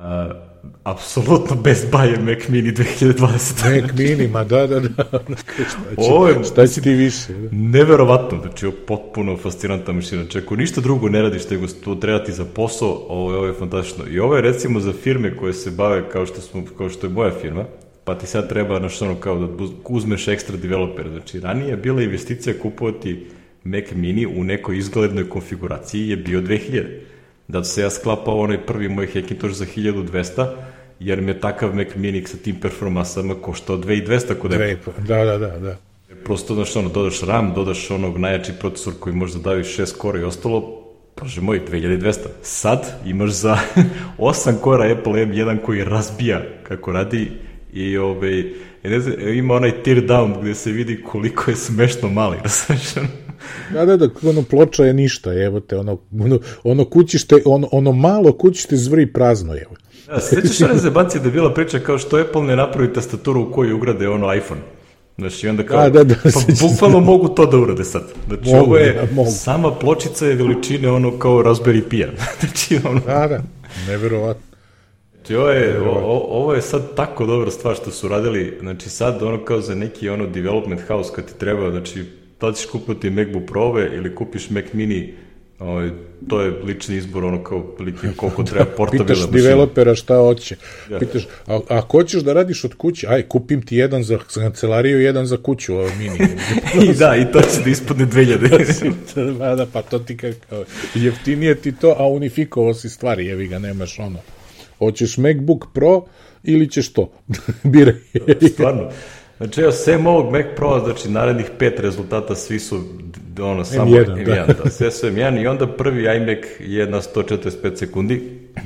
Apsolutno Best Buy je Mac Mini 2020. Mac Mini, ma da. Šta će ti više? Da? Neverovatno, znači potpuno fascinantna mašina. Znači, ako ništa drugo ne radiš, nego to treba ti za posao, ovo je fantastično. I ovo je recimo za firme koje se bave kao što je moja firma, pa ti sad treba kao da uzmeš ekstra developer. Znači, ranije je bila investicija kupovati Mac Mini u nekoj izglednoj konfiguraciji je bio 2000. Da se ja sklapao onaj prvi moj Hackintosh za 1200, jer mi je takav Mac Mini sa tim performansama koštao 2200 kod Apple. Da. Prosto, dodaš RAM, dodaš onog najjači procesor koji može da davi 6 kora i ostalo, bože moj, 2200. Sad imaš za 8 kora Apple M1 koji razbija kako radi i ima onaj tear down gde se vidi koliko je smešno mali, Da, ono ploča je ništa, evo te, ono kućište, ono malo kućište zvri prazno, evo. Da, svećaš one zebancije da je bila priča kao što Apple ne napravi tastaturu u kojoj ugrade iPhone. Znači, onda kao, bukvalno mogu to da urade sad. Znači, ovo je, sama pločica je veličine kao Raspberry Pi. Znači, Da, neverovatno. Znači, ovo je sad tako dobra stvar što su radili, znači sad kao za neki development house kad ti treba, znači da ćeš kupiti MacBook Pro-ove ili kupiš Mac Mini, to je lični izbor kao koliko treba portabilna mašina. Pitaš developera šta hoće. Pitaš, ako hoćeš da radiš od kuće, kupim ti jedan za kancelariju, jedan za kuću, Mini. I to će da ispadne 2000. Da, pa to ti kao, jeftinije ti to, a unifikovao si stvari, jevi ga, nemaš ono. Hoćeš MacBook Pro ili ćeš to? Biraj. Stvarno. Znači, sem ovog Mac Pro, znači, narednih 5 rezultata, svi su samo M1, da, sve su M1 i onda prvi iMac je na 145 sekundi.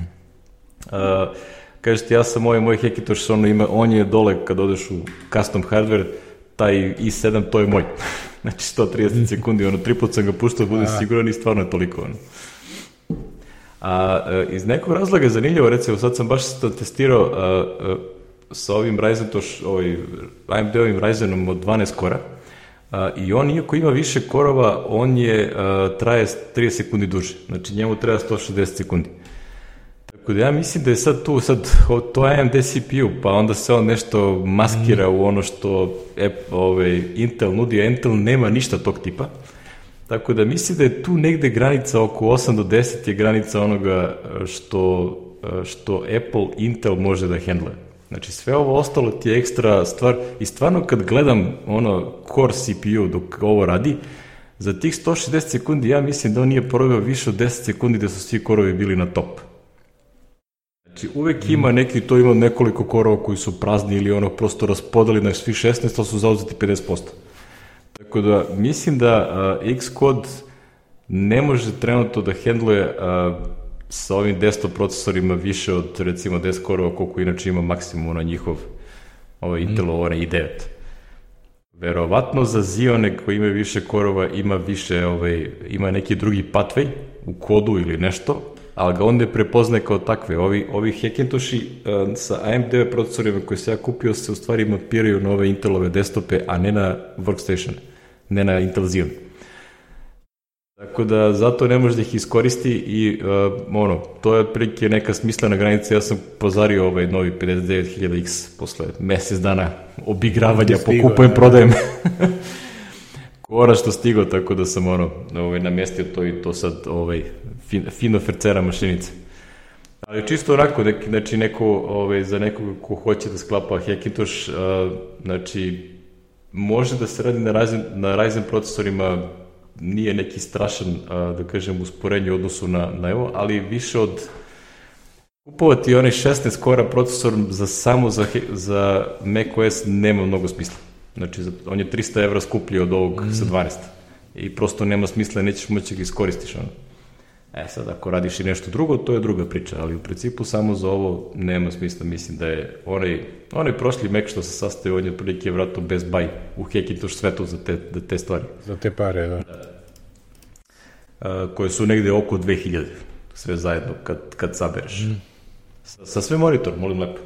Kažete, ja sam moj Hackintosh, on je dole kad odeš u custom hardware, taj i7, to je moj. Znači, 130 sekundi, 3 put sam ga puštao, budem siguran i stvarno je toliko, iz nekog razloga je zanimljivo, recimo, sad sam baš testirao sa ovim AMD-ovim Ryzenom od 12 kora i on, iako ima više korova, on traje 30 sekundi duže, znači njemu treba 160 sekundi. Tako da ja mislim da je sad tu, to AMD CPU, pa onda se on nešto maskira u ono što Intel nudi, a Intel nema ništa tog tipa. Tako da mislim da je tu negde granica oko 8 do 10 je granica onoga što Apple Intel može da hendle. Znači sve ovo ostalo ti je ekstra stvar i stvarno kad gledam Core CPU dok ovo radi, za tih 160 sekundi ja mislim da on nije proveo više od 10 sekundi da su svi korovi bili na top. Znači uvek ima ima nekoliko korova koji su prazni ili prosto raspodali na svi 16, to su zauzeti 50%. Tako da mislim da Xcode ne može trenutno da hendluje sa ovim desktop procesorima više od recimo 10 korova koliko inače ima maksimum na njihov Intelov i9. Verovatno za Xeone koji imaju više korova ima neki drugi pathway u kodu ili nešto, ali ga onda prepoznaje kao takve. Ovi Hackintoshi sa AMD procesorima koje se ja kupio se u stvari mapiraju na ove Intelove desktope, a ne na workstation, ne na Intel Xeon. Tako da zato ne može da ih iskoristi i to je otprilike neka smislena granica. Ja sam pozario novi 59.000X posle mesec dana obigravanja, pokupujem, prodajem. Kora što stigao, tako da sam namestio to i to sad fino fercera mašinice. Ali čisto onako, znači za nekoga ko hoće da sklapa Hackintosh, znači može da se radi na Ryzen procesorima, nije neki strašan, da kažem, usporenje u odnosu na evo, ali više od kupovati onaj 16 kora procesor samo za macOS nema mnogo smisla. Znači, on je 300 evra skuplji od ovog sa 12. I prosto nema smisla, nećeš moći ga iskoristiš. Sad, ako radiš i nešto drugo, to je druga priča, ali u principu samo za ovo nema smisla. Mislim da je onaj prošli Mac što se sastoji, on je otprilike vratno Best Buy u Hackintosh svetu za te stvari. Za te pare, da. Koje su negde oko 2000, sve zajedno kad sabereš. Sa sve monitor, molim lepo.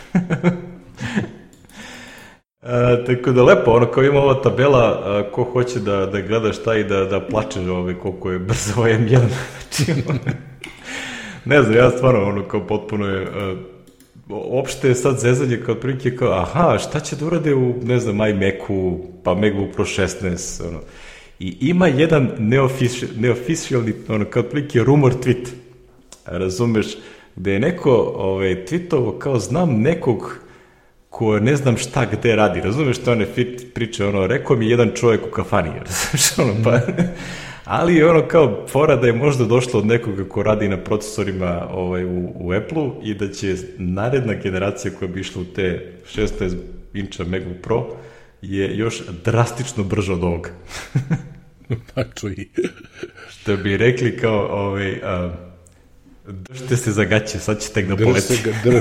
Tako da lepo, kao ima ova tabela, ko hoće da gleda šta i da plače koliko je brzo ovaj M1. Ne znam, ja stvarno, ono, kao potpuno je, opšte je sad zezanje kao prilike kao, aha, šta će da urade u, ne znam, iMacu, pa MacBook Pro 16, ono. I ima jedan neoficijalni, ono, kao prilike rumor tweet, razumeš, gde je neko tweetovo kao znam nekog ko ne znam šta gde radi, razumeš što one priče, ono, rekao mi jedan čovjek u kafani, razumeš, ono, pa, ali je ono kao fora da je možda došlo od nekoga ko radi na procesorima u Apple-u i da će naredna generacija koja bi išla u te 16 inča MacBook Pro je još drastično brža od ovoga. Pa čuj. Što bi rekli kao, držite se za gaće, sad će tek da poleti.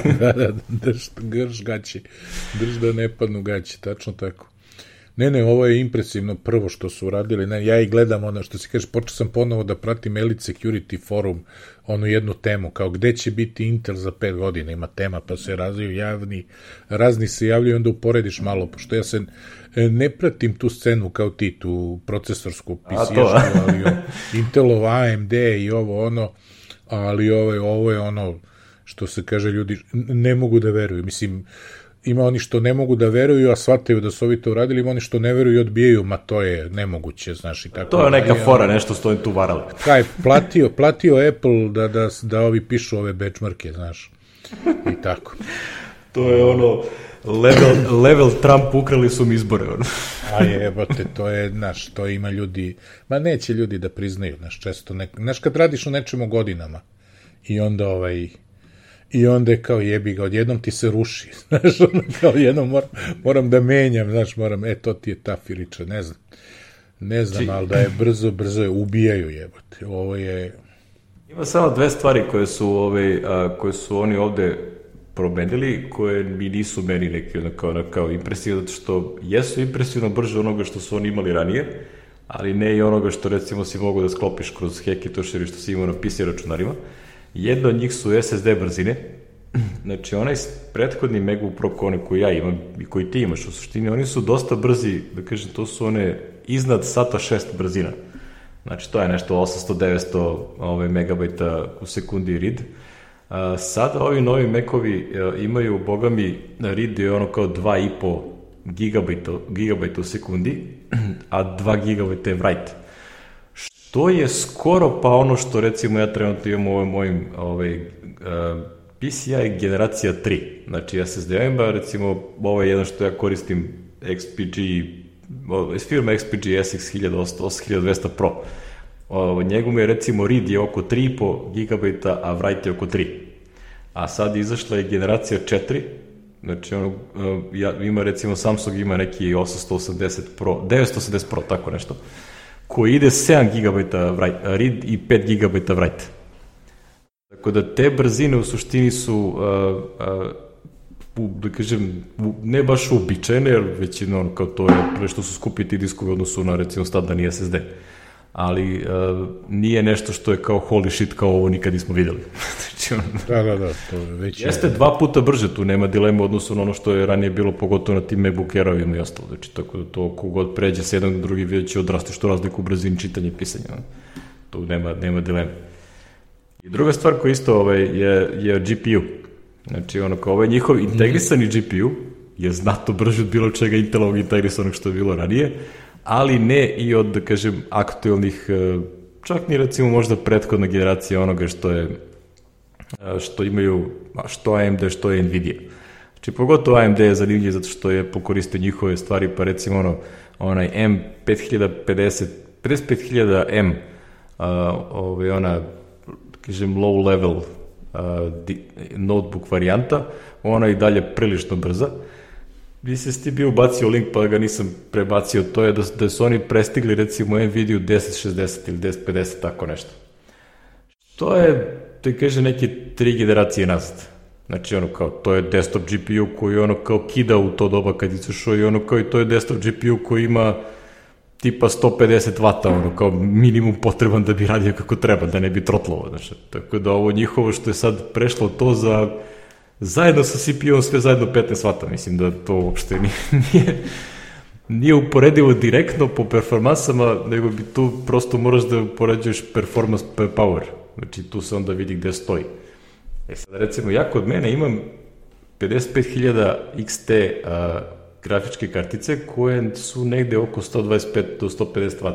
Drž gaće. Drž da ne padnu gaće, tačno tako. Ne, ovo je impresivno prvo što su uradili. Ne, ja i gledam ono što si kažeš, počeo sam ponovo da pratim Elite Security Forum, onu jednu temu, kao gde će biti Intel za 5 godina, ima tema, pa se razviju razni se javljaju, onda uporediš malo, pošto ja se ne pratim tu scenu kao ti, tu procesorsku PC-ješću, ali Intelov AMD i ovo ono, ali ovo je ono što se kaže, ljudi ne mogu da veruju, mislim, ima oni što ne mogu da veruju, a shvataju da su ovi to uradili, ima oni što ne veruju i odbijaju, ma to je nemoguće, znaš, i tako. To je neka fora, nešto što je tu varali. Kaj, platio Apple da ovi pišu ove benchmarke, znaš, i tako. To je ono, level Trump, ukrali su mi izbore, ono. A jebote, to je, znaš, to ima ljudi, ma neće ljudi da priznaju, znaš, često, znaš, kad radiš o nečemu godinama, i onda I onda je kao jebi ga, odjednom ti se ruši, znaš, ono kao jednom moram da menjam, znaš, to ti je ta firiča, ne znam, ali da je brzo je, ubijaju jebote, ovo je... Ima samo dve stvari koje su oni ovde promenili, koje mi nisu meni neki kao impresivno, zato što jesu impresivno brže onoga što su oni imali ranije, ali ne i onoga što recimo si mogu da sklopiš kroz Hackintosh ili što si imao na PC računarima. Jedna od njih su SSD brzine, znači onaj prethodni MacBook Pro koji ja imam i koji ti imaš u suštini, oni su dosta brzi, da kažem, to su one iznad SATA 6 brzina, znači to je nešto 800-900 megabajta u sekundi read. Sada ovi novi Macovi imaju, boga mi, read je ono kao 2,5 gigabajta u sekundi, a 2 gigabajta je write. To je skoro pa ono što recimo ja trenutno imam u ovim mojim PCI generacija 3, znači SSD-ima, recimo ovo je jedan što ja koristim firma XPG SX1000 8200 Pro. Njegov je recimo read je oko 3,5 GB, a write je oko 3. A sad izašla je generacija 4, znači ima recimo Samsung ima neki 880 Pro, 980 Pro, tako nešto, koji ide 7 GB read i 5 GB write. Tako da te brzine u suštini su, da kažem, ne baš uobičajene, jer većinom kao to je prešto su skupi ti diskovi u odnosu na recimo standardni SSD. Ali nije nešto što je kao holy shit, kao ovo nikad nismo videli. Da, to već je. Jeste 2 puta brže, tu nema dilema u odnosu na ono što je ranije bilo, pogotovo na tim MacBook Airovima i ostalo. Znači, tako da to kogod pređe s jedan na drugi vidjet će odrasti što razliku u brzini čitanja i pisanja. Tu nema dilema. I druga stvar koja isto je GPU. Znači, ono kao ovaj njihov integrisani GPU je znatno brže od bilo čega Intelovog integrisanog što je bilo ranije, ali ne i od, da kažem, aktualnih, čak ni recimo možda prethodna generacija onoga što imaju, što AMD, što je Nvidia. Znači, pogotovo AMD je zanimljiv zato što je pokoristio njihove stvari, pa recimo onaj M5500M, ona, kažem, low level notebook varijanta, ona je i dalje prilično brza. Mislim si ti bio ubacio link pa ga nisam prebacio, to je da su oni prestigli recimo Nvidia 1060 ili 1050, tako nešto. To je, to kaže, neke 3 generacije nazad. Znači ono kao, to je desktop GPU koji ono kao kida u to doba kad izašao i ono kao i to je desktop GPU koji ima tipa 150 W, ono kao minimum potreban da bi radio kako treba, da ne bi trotlovo, znači. Tako da ovo njihovo što je sad prešlo to za zajedno sa CPU-om sve zajedno 15 W, mislim da to uopšte nije uporedivo direktno po performansama, nego bi tu prosto moraš da upoređuješ performance per power. Znači, tu se onda vidi gde stoji. Sad, recimo, ja kod mene imam 55.000 XT grafičke kartice koje su negde oko 125 do 150 W.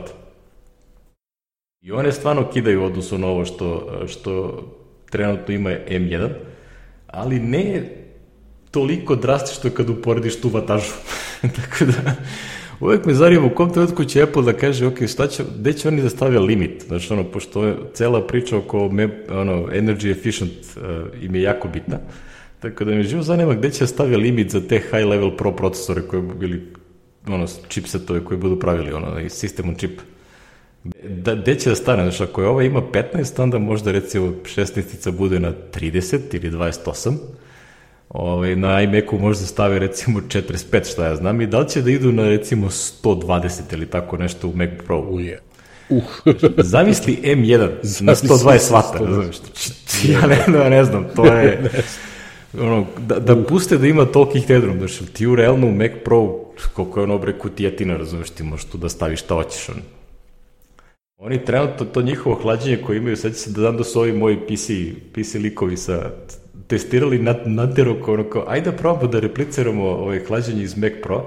I one stvarno kidaju odnosno na ovo što trenutno ima M1, ali ne toliko drastično kad uporediš tu vatažu. Tako da, uvek me zanima u kom trenutku će Apple da kaže, ok, gde će oni da stavlja limit? Znači, pošto je cela priča oko energy efficient im je jako bitna, tako da me živo zanima gde će da stavlja limit za te high level pro procesore koje bi bili, chipsetove koji budu pravili, system on chip. Gde će da stane? Znači, ako je ova ima 15, onda možda recimo 16-ica bude na 30 ili 28, na iMacu možda stave recimo 45, šta ja znam, i da li će da idu na recimo 120 ili tako nešto u Mac Pro? Zamisli M1 na 120 W, ja ne znam, to je da puste da ima tolikih headroom, znači ti u realno u Mac Pro, koliko je ono bre kutijetina, razumeš, ti možeš tu da staviš šta hoćeš. Oni trenutno, to njihovo hlađenje koje imaju, sad će se da znam da su ovi moji PC likovi testirali natero kao, ajde da probamo da repliciramo hlađenje iz Mac Pro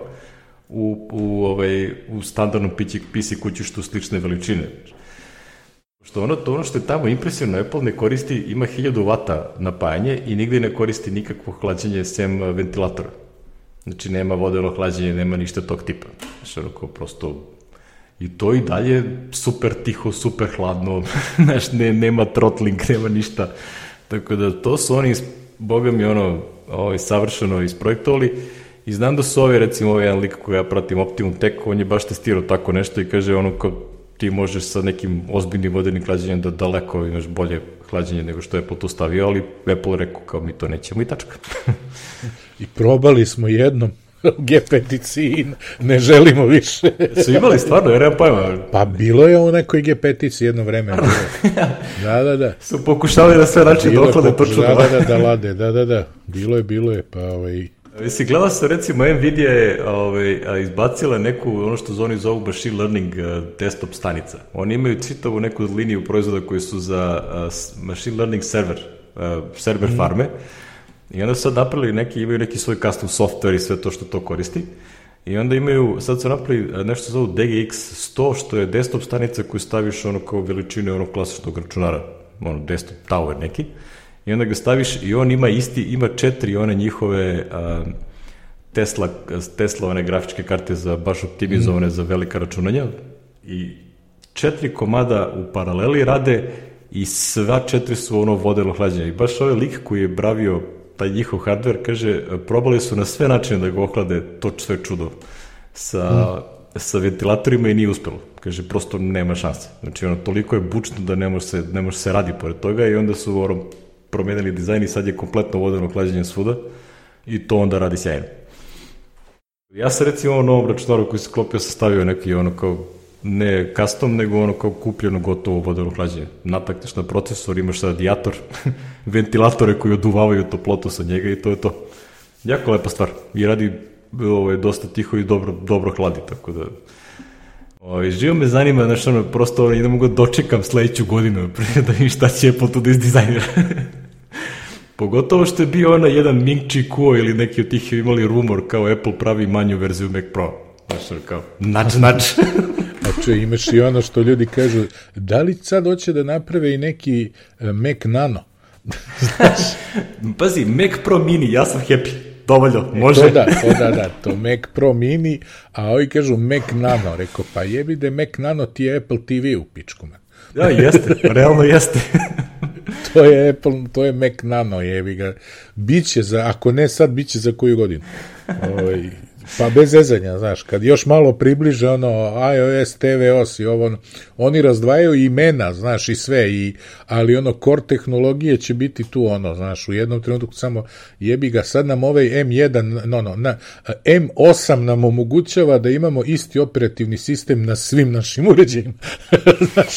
u standardnom PC kućištu slične veličine. Što ono što je tamo impresivno, Apple ne koristi, ima 1000 W napajanje i nigde ne koristi nikakvo hlađenje sem ventilatora. Znači nema vodeno hlađenje, nema ništa tog tipa. Znači prosto... I to i dalje super tiho, super hladno, znaš, nema throttling, nema ništa. Tako da to su oni, boga mi savršeno isprojektovali i znam da su ovi, recimo ovaj jedan lik koji ja pratim, Optimum Tech, on je baš testirao tako nešto i kaže kao ti možeš sa nekim ozbiljnim vodenim hlađenjem da daleko imaš bolje hlađenje nego što je Apple tu stavio, ali Apple rekao kao mi to nećemo i tačka. I probali smo jednom G5-ici, ne želimo više. Su imali stvarno, jer nema pojma. Pa bilo je u nekoj G5-ici jedno vreme. Da. Su pokušali da sve način doklade točno. Da lade, da. Bilo je, pa Mislim, gledao sam, recimo, Nvidia je izbacila neku, ono što oni zovu machine learning desktop stanica. Oni imaju čitavu neku liniju proizvoda koji su za machine learning server farme. I onda su sad napravili imaju neki svoj custom software i sve to što to koristi. I onda sad su napravili nešto zovu DGX 100, što je desktop stanica koju staviš kao veličine klasičnog računara, desktop tower neki. I onda ga staviš i on ima 4 one njihove Tesla one grafičke karte za baš optimizovane za velika računanja. I 4 komada u paraleli rade i sva 4 su vodeno hlađenje. I baš ovaj lik koji je bravio taj njihov hardware, kaže, probali su na sve načine da ga ohlade to sve čudo sa ventilatorima i nije uspelo. Kaže, prosto nema šanse. Znači, toliko je bučno da ne može se radi pored toga i onda su promenili dizajn i sad je kompletno vodeno hlađenje svuda i to onda radi sjajno. Ja sam recimo novom računaru koji se sklopio sam stavio neki kao ne custom, nego kao kupljeno gotovo vodeno hlađenje. Natakneš na procesor, imaš radijator, ventilatore koji oduvavaju toplotu sa njega i to je to. Jako lepa stvar. I radi dosta tiho i dobro hladi, tako da... Živo me zanima, znaš, prosto ne mogu dočekam sledeću godinu da vidim šta će Apple tu da izdizajnira. Pogotovo što je bio jedan Ming Chi Kuo ili neki od tih imali rumor kao Apple pravi manju verziju Mac Pro. Znaš, kao, nač. Imaš i ono što ljudi kažu, da li sad hoće da naprave i neki Mac Nano? Pazi, Mac Pro Mini, ja sam happy. Dovoljno, može. To Mac Pro Mini, a ovi kažu Mac Nano. Rekao, pa jebi da Mac Nano ti je Apple TV u pičku. Ja, jeste, realno jeste. To je Mac Nano, jebi ga. Biće ako ne sad, biće za koju godinu. Pa bez zezanja, znaš, kad još malo približe iOS, tvOS i ovo, oni razdvajaju imena, znaš, i sve, ali core tehnologije će biti tu, znaš, u jednom trenutku samo jebi ga, sad nam ovaj M1, M8 nam omogućava da imamo isti operativni sistem na svim našim uređajima. Znaš,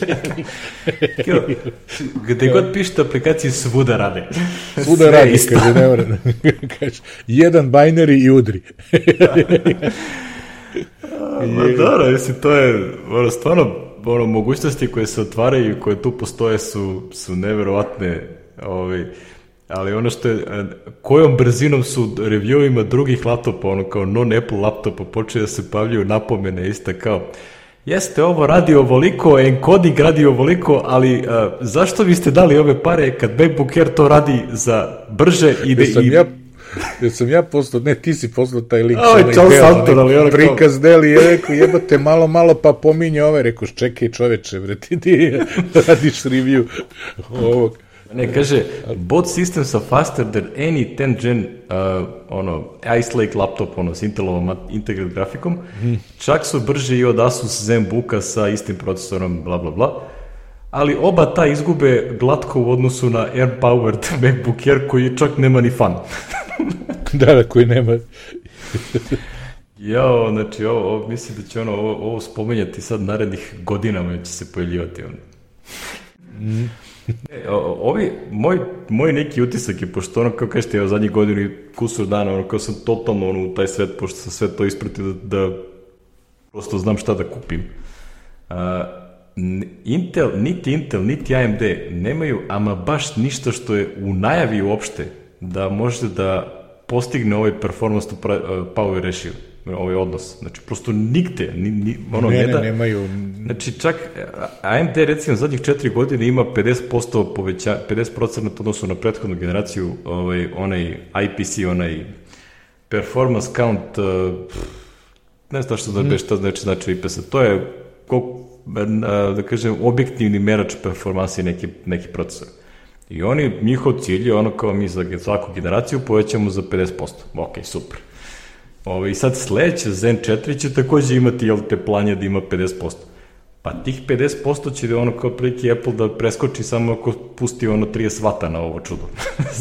gde god pišete aplikacije, svuda rade. Svuda rade, kaže, ne mora. Jedan binary i udri. Dobro, to je stvarno mogućnosti koje se otvaraju i koje tu postoje su neverovatne, ali ono što je, kojom brzinom su reviewima drugih laptopa, kao non-Apple laptopa, počeo da se pavljaju napomene, isto kao, jeste ovo radi ovoliko, encoding radi ovoliko, ali zašto vi ste dali ove pare kad MacBook Air to radi za brže Jer sam ja poslao, ne, ti si poslao taj link, prikaz deli, je rekao, jebate, malo pa pominje ove, rekao, čekaj čoveče, bre, ti radiš review ovog. Ne, kaže, both systems are faster than any 10th gen Ice Lake laptop, s Intelovom integrated grafikom, čak su brže i od Asus ZenBooka sa istim procesorom, bla, bla, bla, ali oba ta izgube glatko u odnosu na Air-powered MacBook Air koji čak nema ni fan. Da, koji nema. Jao, znači, mislim da će ovo spomenjati sad narednih godinama će se pojavljivati. Moj neki utisak je, pošto kao kažete, zadnjih godinu i kusur dana, kao sam totalno u taj svet, pošto sam sve to ispratio da prosto znam šta da kupim. Niti Intel, niti AMD nemaju ama baš ništa što je u najavi uopšte da može da postigne ovaj performance to power ratio, ovaj odnos. Znači, prosto nigde. Nemaju. Znači, čak AMD, recimo, zadnjih 4 godine ima 50% odnosu na prethodnu generaciju, onaj IPC, onaj performance count, ne znam šta znači IPC, to je, da kažem, objektivni merač performansi neki procesor. I njihov cilj je kao mi za svaku generaciju povećamo za 50%. Ok, super. I sad sledeće Zen 4 će takođe imati te planje da ima 50%. Pa tih 50% će kao prilike Apple da preskoči samo ako pusti 30 vata na ovo čudo.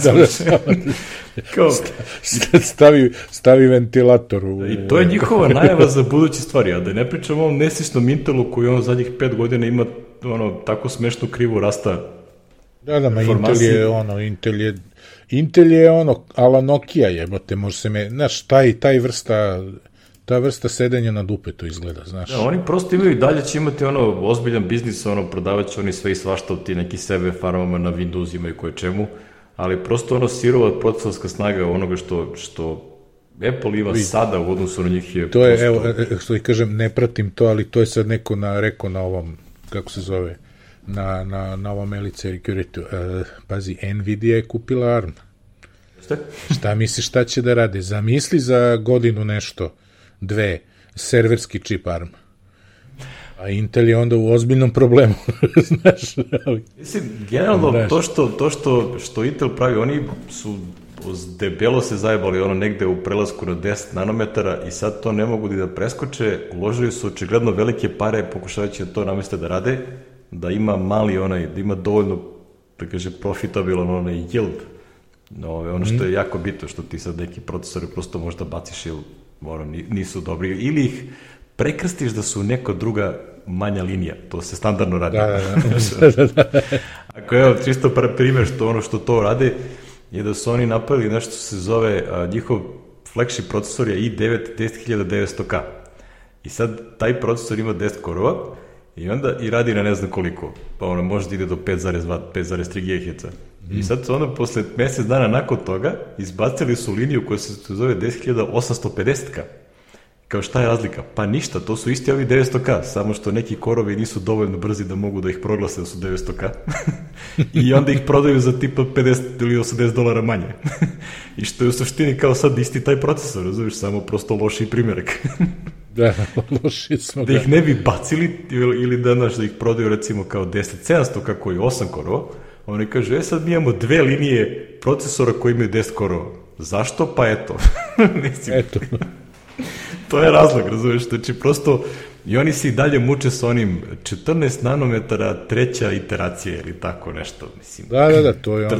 Stavi ventilator. I to je njihova najava za buduće stvari, a da ne pričamo o ovom nesisnom Intelu koji zadnjih 5 godina ima tako smešno krivu rasta. Da, Intel je ala Nokia jebote, može se znaš, ta vrsta sedenja na dupetu izgleda, znaš. Da, oni prosto imaju i dalje će imati ozbiljan biznis, prodavat će oni sve i svašta od ti neki sebe farmama na Windowsima i koje čemu, ali prosto sirova procesorska snaga onoga što Apple ima sada u odnosu na njih je... To je, evo, što ih kažem, ne pratim to, ali to je sad neko rekao na ovom, kako se zove, na ovom Elite Security. Pazi, Nvidia je kupila ARM. Šta misliš šta će da rade? Zamisli za godinu nešto, 2, serverski čip ARM. A Intel je onda u ozbiljnom problemu, znaš. Mislim, generalno, to što Intel pravi, oni su debelo se zajebali negde u prelasku na 10 nanometara i sad to ne mogu da preskoče, uložili su očigledno velike pare pokušavajući da to nameste da rade, da ima mali da ima dovoljno, da kaže, profitabilan yield. Ono što je jako bitno, što ti sad neki procesori prosto možda baciš ili nisu dobri, ili ih prekrstiš da su neka druga manja linija, to se standardno radi. Da. Ako je čisto primjer što to rade, je da su oni napravili nešto se zove njihov flagship procesor je i9 10900K. I sad taj procesor ima 10 korova i onda i radi na ne znam koliko, pa može da ide do 5,3 GHz. I sad su posle mesec dana nakon toga izbacili su liniju koja se zove 10850K. Kao šta je razlika? Pa ništa, to su isti ovi 900K, samo što neki korovi nisu dovoljno brzi da mogu da ih proglase da su 900K. I onda ih prodaju za tipa $50 ili $80 manje. I što je u suštini kao sad isti taj procesor, razumiješ, samo prosto loši primjerak. Da, loši smo ga. Da ih ne bi bacili ili da ih prodaju recimo kao 10700 kako je 8 korova, oni kažu, sad mi imamo 2 linije procesora koji imaju 10 korova. Zašto? Pa eto. Eto. To je razlog, razumiješ, znači prosto i oni se i dalje muče sa onim 14 nanometara treća iteracija ili tako nešto, mislim. Da, to je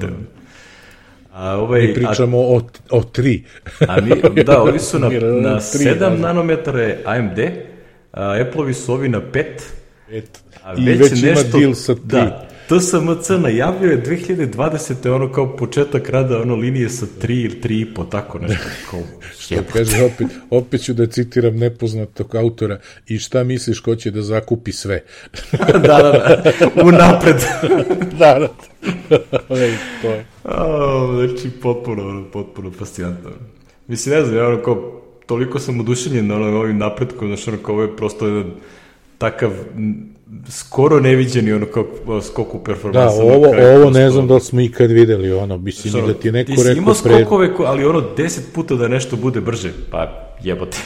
mi pričamo o 3. Da, ovi su na 7 nanometara AMD, Apple-ovi su ovi na 5. I već ima deal sa 3. TSMC najavio je 2020. ono kao početak rada ono linije sa 3 ili 3,5, tako nešto. Što kaže, opet ću da citiram nepoznatog autora, i šta misliš ko će da zakupi sve? Da, unapred. Da. To je. Znači, potpuno fascinantno. Mislim, ne znam, ono kao, toliko sam oduševljen ovim napretkom, znači ono kao ovo je prosto jedan takav skoro neviđeni ono kao skok u performansama. Da, ovo ne znam da li smo ikad videli, ono, mislim da ti neko rekao pre... Imao skokove, ali ono 10 puta da nešto bude brže, pa jebote.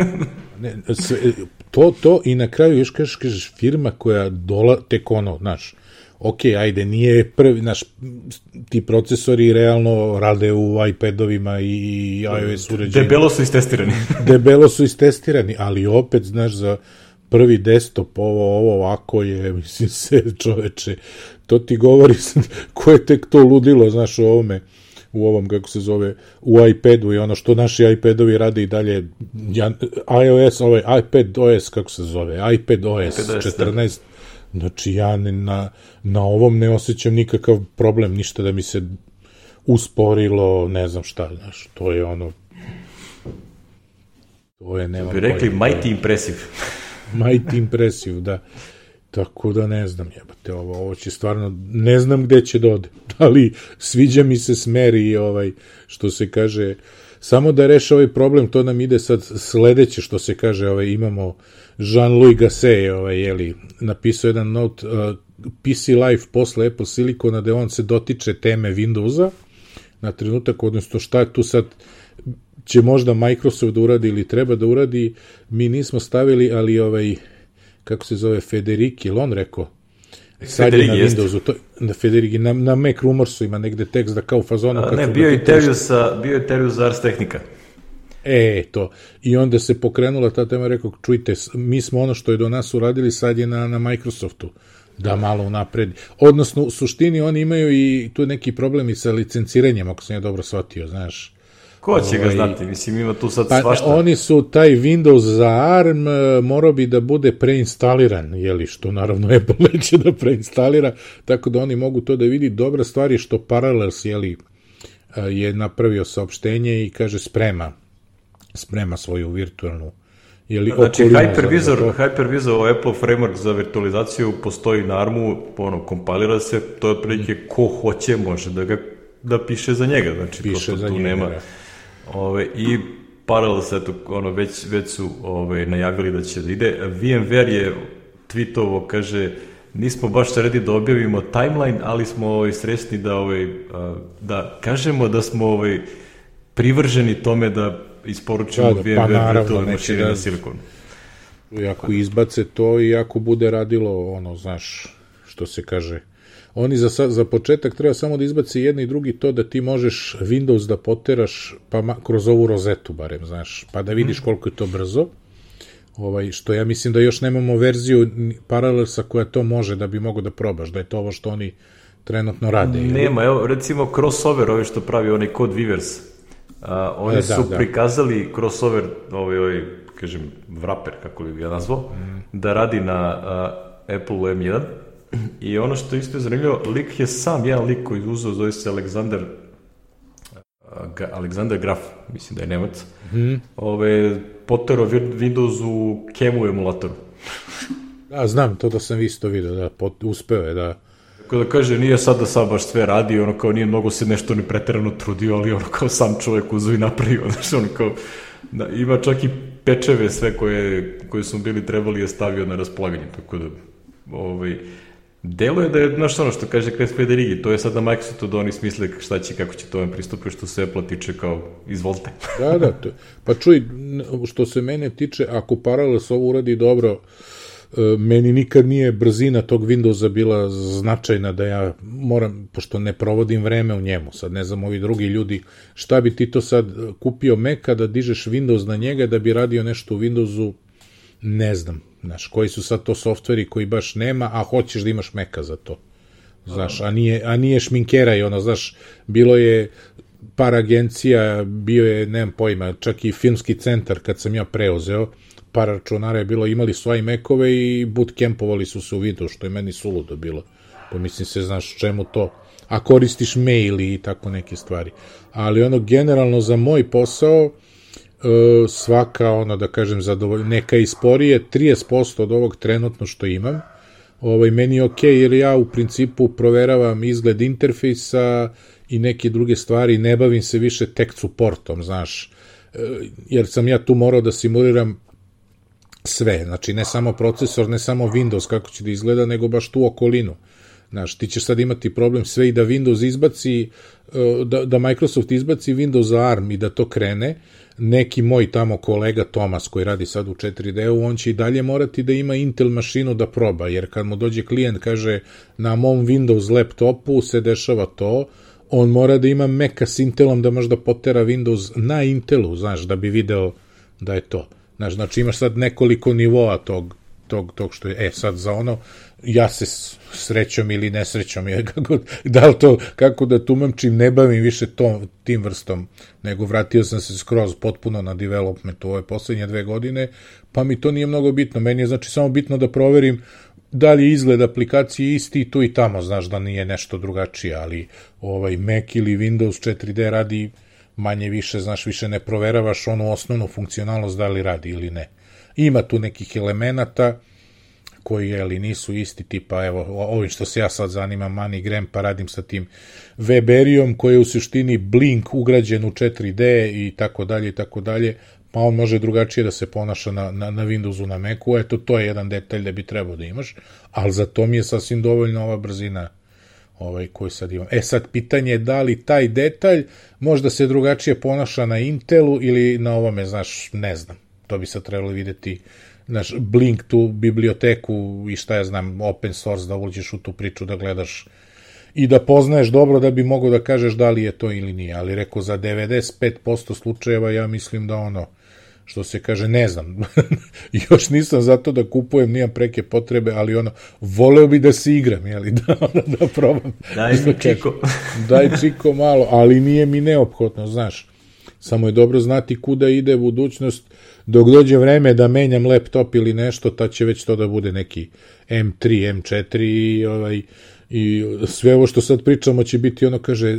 To i na kraju još kažeš firma koja tek ono, znaš, ok, ajde, nije prvi, znaš, ti procesori realno rade u iPadovima i iOS uređenju. Debelo su istestirani, ali opet, znaš, za prvi desktop ovo ovako je, mislim se, čoveče, to ti govori ko je tek to ludilo, znaš, u ovom, kako se zove, u iPadu i ono što naši iPadovi rade i dalje, iOS, iPad OS, kako se zove, iPad OS 14, znači ja na ovom ne osjećam nikakav problem, ništa da mi se usporilo, ne znam šta, znaš, to je ono, to je nema... Bi rekli mighty impressive. Mighty impressive, da. Tako da ne znam, jebate, ovo će stvarno, ne znam gde će da ode, ali sviđa mi se smer i što se kaže, samo da reše ovaj problem, to nam ide sad sledeće, što se kaže, imamo Jean-Louis Gasset, napisao jedan note, PC Life posle Apple Silicona, da on se dotiče teme Windowsa, na trenutak, odnosno šta je tu sad, će možda Microsoft da uradi ili treba da uradi, mi nismo stavili, ali kako se zove, Federiki, ili on rekao? Sad je na Windowsu, Federiki, na Mac Rumorsu ima negde tekst da kao u fazonu... Ne, bio je intervju za Ars Technica. To. I onda se pokrenula ta tema, rekao, čujte, mi smo ono što je do nas uradili, sad je na Microsoftu, da malo unapredi. Odnosno, u suštini oni imaju i tu neki problemi sa licenciranjem, ako sam ja dobro shvatio, znaš. Ko će ga znati? Mislim, ima tu sad svašta. Oni su taj Windows za ARM morao bi da bude preinstaliran, što naravno Apple neće da preinstalira, tako da oni mogu to da vidi. Dobra stvar je što Parallels, je napravio saopštenje i kaže sprema svoju virtualnu znači, Hypervisor, Apple framework za virtualizaciju postoji na ARM-u, kompilira se, to je otprilike ko hoće može da piše za njega, znači piše za tu nema. I Parallels, već su najavili da će da ide. VMware je tweetovo, kaže, nismo baš ready da objavimo timeline, ali smo srećni da kažemo da smo privrženi tome da isporučimo VMware virtualne mašine na Siliconu. I ako izbace to i ako bude radilo, znaš, što se kaže, oni za početak treba samo da izbace jedni i drugi to da ti možeš Windows da poteraš kroz ovu rozetu barem, znaš, pa da vidiš koliko je to brzo. Što ja mislim da još nemamo verziju Parallelsa koja to može da bi mogo da probaš, da je to ovo što oni trenutno rade. Nema, evo, recimo crossover, ovi što pravi onaj Code Weavers, oni su prikazali crossover, kažem, wrapper, kako bi ga nazvao, da radi na Apple M1. I ono što isto je zanimljivo, lik je sam jedan lik koji uzeo, zove se Alexander Graf, mislim da je Nemac, potero Windows u Kemu emulatoru. Da, znam, to da sam isto vidio, da, uspeo je, da. Tako da kaže, nije sad da sam baš sve radi, kao nije mnogo se nešto ni preterano trudio, ali kao sam čovjek uzeo i napravio, znači kao, ima čak i pečeve sve koje su bili trebali je stavio na raspolaganje, tako da, delo je da je, znaš ono što kaže Chris Federighi, to je sad na Microsoftu da oni smisle šta će, kako će tome pristupiti, što se Apple tiče kao izvolite. Da, pa čuj, što se mene tiče, ako Parallels ovo uradi dobro, meni nikad nije brzina tog Windowsa bila značajna da ja moram, pošto ne provodim vreme u njemu, sad ne znam ovi drugi ljudi, šta bi ti to sad kupio Maca da dižeš Windows na njega da bi radio nešto u Windowsu, ne znam. Znaš, koji su sad to softveri koji baš nema, a hoćeš da imaš Maca za to. Znaš, a nije šminkera i znaš, bilo je par agencija, bio je, nemam pojma, čak i filmski centar kad sam ja preuzeo, par računara je bilo, imali svoje Macove i bootcampovali su se u Windows, što je meni suludo bilo. Mislim se, znaš čemu to, a koristiš mail i tako neke stvari. Ali generalno za moj posao, svaka, da kažem, neka isporije 30% od ovog trenutno što imam, meni je okej, jer ja u principu proveravam izgled interfejsa i neke druge stvari, ne bavim se više tech supportom, znaš, jer sam ja tu morao da simuliram sve, znači ne samo procesor, ne samo Windows kako će da izgleda, nego baš tu okolinu. Znaš, ti ćeš sad imati problem sve i da Windows izbaci, da Microsoft izbaci Windows za ARM i da to krene, neki moj tamo kolega Tomas koji radi sad u 4D-u, on će i dalje morati da ima Intel mašinu da proba, jer kad mu dođe klijent kaže na mom Windows laptopu se dešava to, on mora da ima Maca s Intelom da možda potera Windows na Intelu, znaš, da bi video da je to. Znaš, znači imaš sad nekoliko nivoa tog što je, sad za ja se srećom ili nesrećom, kako da tumačim, ne bavim više tim vrstom, nego vratio sam se skroz potpuno na development u ove poslednje 2 godine, pa mi to nije mnogo bitno, meni je znači samo bitno da proverim da li izgled aplikacije isti tu i tamo, znaš da nije nešto drugačije, ali Mac ili Windows 4D radi manje više, znaš, više ne proveravaš onu osnovnu funkcionalnost da li radi ili ne. Ima tu nekih elemenata koji nisu isti, tipa evo ovim što se ja sad zanimam MoneyGram, pa radim sa tim Weberijom koji je u suštini Blink ugrađen u 4D i tako dalje, pa on može drugačije da se ponaša na Windowsu, na Macu, eto to je jedan detalj da bi trebao da imaš, ali za to mi je sasvim dovoljna ova brzina koju sad imam. Sad pitanje je da li taj detalj možda se drugačije ponaša na Intelu ili na ovome, znaš, ne znam, to bi sad trebalo videti, znaš, Blink tu biblioteku i šta ja znam, open source, da uđeš u tu priču, da gledaš i da poznaješ dobro da bi mogao da kažeš da li je to ili nije, ali rekao za 95% slučajeva ja mislim da što se kaže, ne znam, još nisam zato da kupujem, nijam preke potrebe, ali voleo bi da se igram, jeli, da probam. Daj mi čiko. Daj čiko malo, ali nije mi neophodno, znaš, samo je dobro znati kuda ide budućnost, dok dođe vreme da menjam laptop ili nešto, tad će već to da bude neki M3, M4 i sve ovo što sad pričamo će biti kaže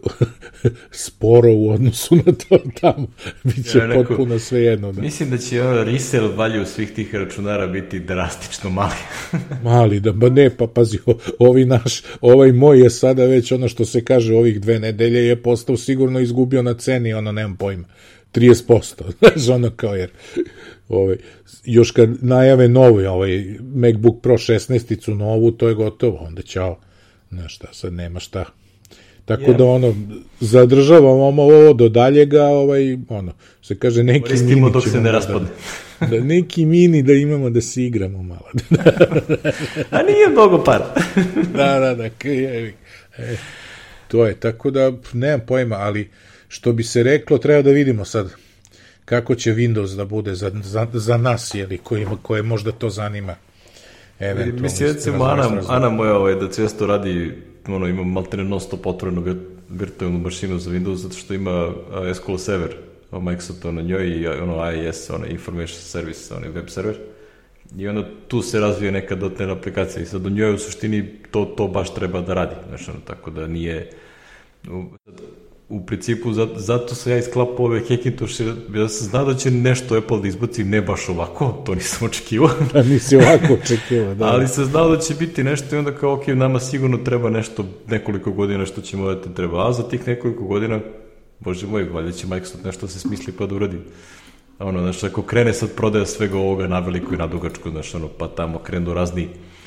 sporo u odnosu na to tamo, bit će potpuno sve jedno. Da. Mislim da će resale value svih tih računara biti drastično mali. Mali, pa pazi, ovaj moj je sada već što se kaže ovih 2 nedelje je postao sigurno izgubio na ceni, nemam pojma, 30%, znaš, kao jer još kad najave novi MacBook Pro 16-icu novu, to je gotovo, onda ćao, znaš šta, sad nema šta. Tako da zadržavamo ovo do daljega, se kaže neki koristimo dok se ne raspadne. Da neki mini da imamo da se igramo malo. A nije mnogo para. Da, to je, tako da nemam pojma, ali što bi se reklo, treba da vidimo sad kako će Windows da bude za nas, jeli, koje možda to zanima. Mislim, recimo, Ana moja da često radi, ima maltene non-stop otvorenu virtualnu mašinu za Windows, zato što ima SQL server, Microsoft na njoj i IIS, Information Service, web server, i onda tu se razvije neka .NET aplikacija i sad u njoj u suštini to baš treba da radi, znaš, tako da nije... U principu, zato sam ja isklapao ove Hackintosh, ja sam znao da će nešto Apple da izbaci, ne baš ovako, to nisam očekivao. Da, nisi ovako očekivao, da. Ali sam znao da će biti nešto i onda kao, ok, nama sigurno treba nešto, nekoliko godina što će morati treba, a za tih nekoliko godina, bože moj, valjda će Microsoft nešto se smisli pa da uradi. Znaš, ako krene sad prodaja svega ovoga na veliko i na dugačko, znaš, pa tamo krenu razni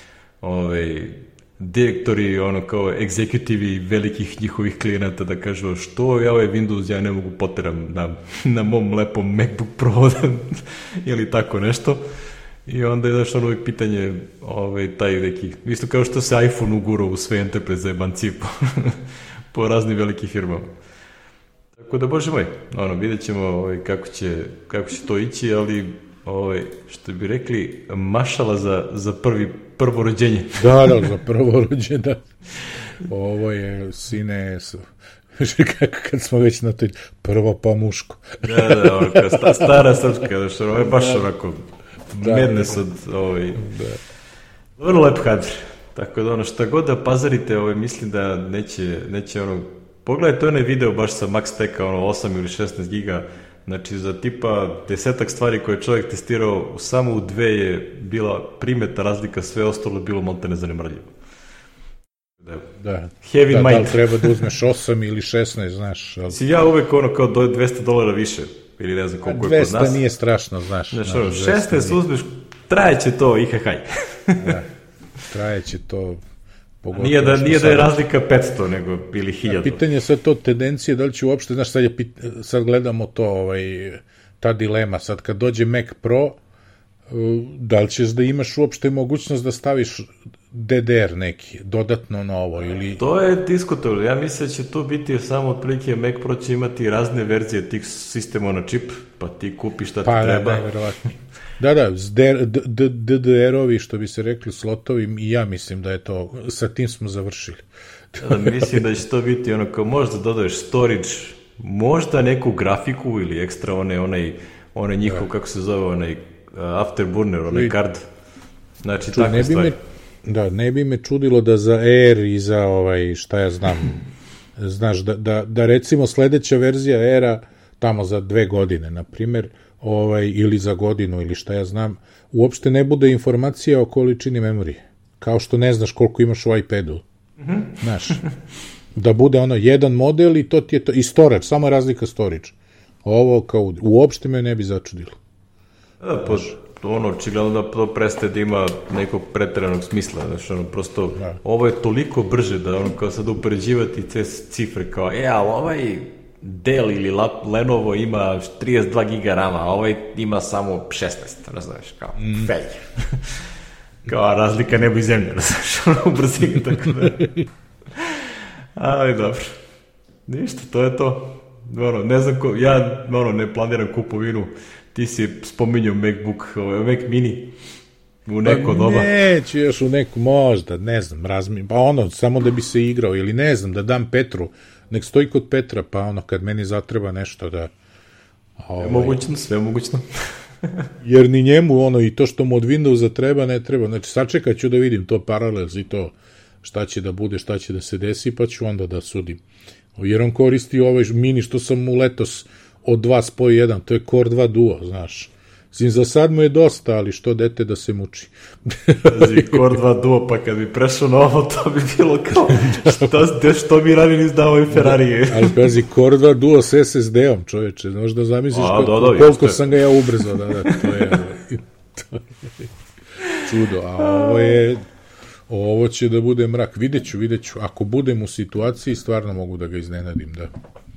direktori, kao egzekutivi velikih njihovih klijenata da kažu što ja Windows ja ne mogu poteram na mom lepom MacBook Pro ili tako nešto. I onda je daš uvijek pitanje taj neki, isto kao što se iPhone ugurao u sve enterprise zajebanci po raznim velikim firmama. Tako da, bože moj, vidjet ćemo kako će to ići, ali što bi rekli, mašala za prvo rođenje. Da, za prvo rođenje, da. Ovo je, sine, kad smo već na toj prvo pa muško. Da, stara srpska, baš onako, medne su vrlo lep kadr. Tako da ono, šta god da pazarite, mislim da neće ono, pogledajte onaj video baš sa Max Tech-a, 8 ili 16 giga, znači za tipa 10 stvari koje je čovjek testirao, samo u 2 je bila primeta razlika, sve ostalo je bilo maltene zanemarljivo. Da, heavy mind. Da li treba da uzmeš 8 ili 16, znaš. Ali... Ja uvek kao $200 više, ili ne znam koliko je kod nas. 200 nije strašno, znaš. 16 uzmeš, trajeće to ihahaj. Da, trajeće to... Nije da je razlika 500 nego ili 1000. Pitanje je sad to tendencije, da li će uopšte, znaš, sad gledamo to, ta dilema, sad kad dođe Mac Pro, da li ćeš da imaš uopšte mogućnost da staviš DDR neki, dodatno novo ili... To je diskutabilno, ja mislim da će to biti samo otprilike Mac Pro će imati razne verzije tih sistema na čip, pa ti kupiš šta ti treba. Pa verovatno. Da, DDR-ovi, što bi se rekli, slotovi, i ja mislim da je to, sa tim smo završili. Mislim da će to biti ono kao možda dodaješ storage, možda neku grafiku ili ekstra onaj njihov, kako se zove, onaj afterburner, onaj card. Znači, takve stvari. Ne bi me čudilo da za Air i za šta ja znam, znaš, da recimo sledeća verzija Aira, tamo za 2 godine, na primer, ili za godinu, ili šta ja znam, uopšte ne bude informacija o količini memorije. Kao što ne znaš koliko imaš u iPadu. Znaš, da bude jedan model i to ti je to, i storage, samo razlika storage. Ovo kao, uopšte me ne bi začudilo. Da, očigledno da to prestaje da ima nekog preteranog smisla, znači, prosto, ovo je toliko brže da kao sad upoređivati te cifre kao, ali ovaj Dell ili Lenovo ima 32 giga rama, a ovaj ima samo 16, ne znaš, kao, fej. Kao, razlika nebo i zemlja, ne znaš, u brzini, tako da. Ali dobro. Ništa, to je to. Ne znam ja ne planiram kupovinu. Ti si spominjao MacBook, Mac Mini u neko doba. Neću još u neku, možda, ne znam, pa samo da bi se igrao, ili ne znam, da dam Petru, nek stoji kod Petra, pa kad meni zatreba nešto da... Mogućno, sve mogućno. Jer ni njemu, i to što mu od Windowsa treba, ne treba. Znači, sačekat ću da vidim to Parallels i to šta će da bude, šta će da se desi, pa ću onda da sudim. Jer on koristi ovaj mini što sam mu letos od 2 spoji 1, to je Core 2 Duo, znaš. Za sad mu je dosta, ali što dete da se muči. Core 2 Duo, pa kad bi prešao na ovo, to bi bilo kao, što bi radili izdao ove Ferrarije. Ali pazi, Core 2 Duo s SSD-om, čoveče, možda zamisliš koliko sam ga ja ubrzao, to je čudo, a ovo će da bude mrak, vidjet ću, ako budem u situaciji, stvarno mogu da ga iznenadim, da.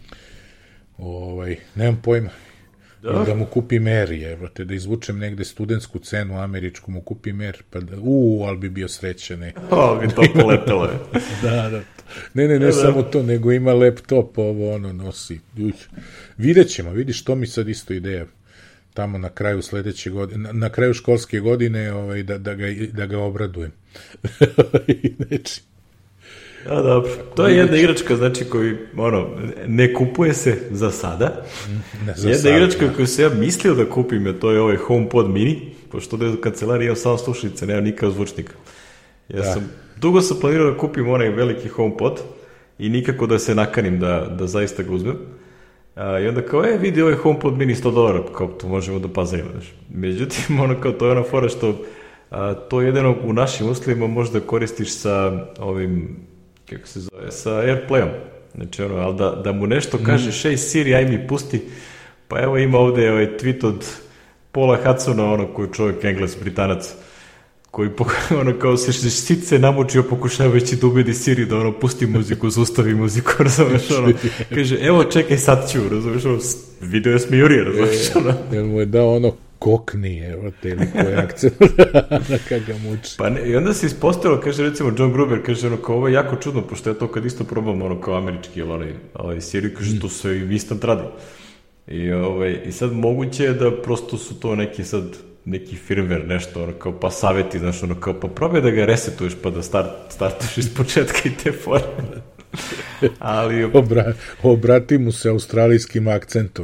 Nemam pojma. Da mu kupim Air, da izvučem negde studentsku cenu američku, mu kupim Air, pa da, ali bi bio srećan. Ali bi to poletelo. Da. Ne samo to, nego ima laptop, nosi. Vidjet ćemo, vidiš, to mi sad isto ideja. Tamo na kraju sledeće godine, na kraju školske godine, da ga obradujem. Neči. Ja, dobro. To je jedna igračka, znači, koji, ne kupuje se za sada. Jedna igračka koju sam ja mislio da kupim, to je ovaj HomePod mini, pošto da je u kancelariji imam samo slušalice, nema nikakav zvučnik. Dugo sam planirao da kupim onaj veliki HomePod i nikako da se nakanim da zaista ga uzmem. I onda kao, vidi ovaj HomePod mini $100, kao to možemo da pazarimo. Međutim, to je ona fora što to jedino u našim uslovima možda koristiš sa ovim, kako se zove, sa Airplayom. Znači, ali da mu nešto kažeš, Siri, aj mi pusti, pa evo ima ovde tweet od Paula Hudsona, koji je čovjek Engles, Britanac, koji kao se namučio pokušavajući da ubedi Siri da pusti muziku, zustavi muziku, razumeš, kaže, evo čekaj sad ću, razumeš, video je smijurije, razumeš, Jer mu je dao kokni, evo te ili koji akcent, kada ga muči. I onda se ispostavilo, kaže recimo John Gruber, kaže kao ovo je jako čudno, pošto ja to kad isto probam kao američki, ili Siri, kaže to se instant radi. I sad moguće je da prosto su to neki firmware, nešto, kao pa savjeti, znaš, kao pa probaj da ga resetuješ pa da startuješ iz početka i te forme. Ali... Obrati mu se australijskim akcentom.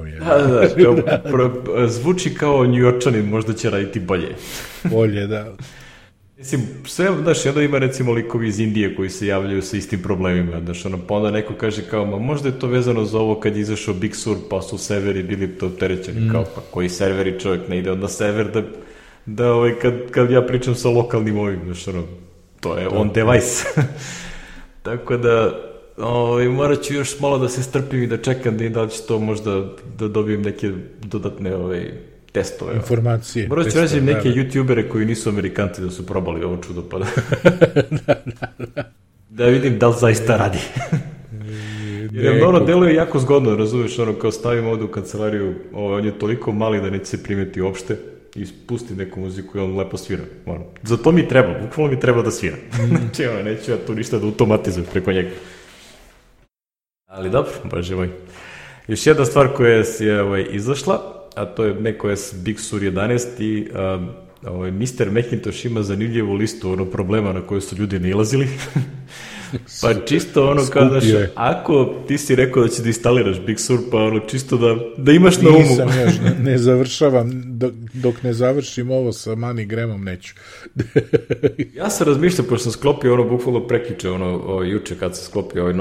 Zvuči kao Njujorčanin, možda će raditi bolje. Bolje, da. Mislim, sve, znaš, onda ima recimo likovi iz Indije koji se javljaju sa istim problemima, znaš, pa onda neko kaže kao, ma možda je to vezano za ovo kad je izašao Big Sur, pa su serveri bili to opterećeni, kao, pa koji serveri, čovjek ne ide od na server da kad ja pričam sa lokalnim ovim, znaš, to je on device. Tako da, morat ću još malo da se strpim i da čekam da li će to možda da dobijem neke dodatne testove. Informacije. Morat ću reći neke youtubere koji nisu Amerikanci da su probali ovo čudo, pa da vidim da li zaista radi. Jer ono deluje jako zgodno, razumeš, kao stavim ovde u kancelariju, on je toliko mali da neće se primeti uopšte i spusti neku muziku i on lepo svira. Za to mi treba, bukvalno mi treba da svira. Znači, neću ja tu ništa da automatizujem preko njega. Ali dobro, bože moj. Još jedna stvar koja je izašla, a to je macOS Big Sur 11 i Mr. Macintosh ima zanimljivu listu problema na koje su ljudi nailazili. Pa čisto kao daš, ako ti si rekao da će da instaliraš Big Sur, pa čisto da imaš na umu. Nisam još, ne završavam, dok ne završim ovo sa MoneyGramom neću. Ja sam razmišljao, pošto sam sklopio bukvalno prekjuče, juče kad sam sklopio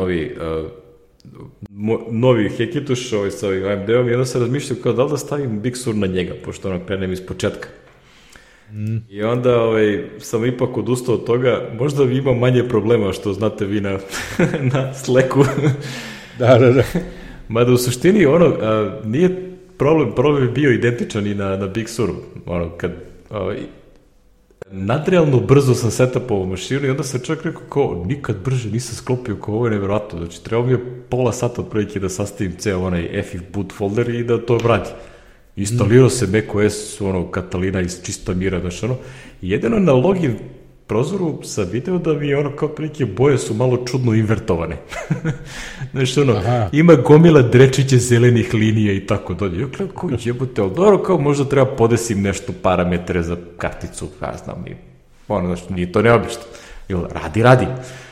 novi Hackintosh sa AMD-om i onda sam razmišljao kao da li da stavim Big Sur na njega, pošto krenem iz početka. I onda sam ipak odustao od toga, možda imam manje problema što znate vi na Slacku. Da. Mada u suštini nije problem je bio identičan i na Big Suru. Kad nadrealno brzo sam setupovao mašinu i onda sam čak rekao kao nikad brže nisam sklopio kao ovo je nevjerojatno. Znači trebao mi je pola sata otprilike da sastavim ceo onaj FF boot folder i da to radi. Instalirao se macOS, Katalina iz čista mira, znaš, jedino na login prozoru sam video da mi je kao prilike boje su malo čudno invertovane. Znaš, ima gomila drečiće zelenih linija i tako dolje. Ja gledam, kao jebote, ali dobro, kao možda treba podesim nešto parametre za karticu, ja znam, znaš, nije to neobično. Radi.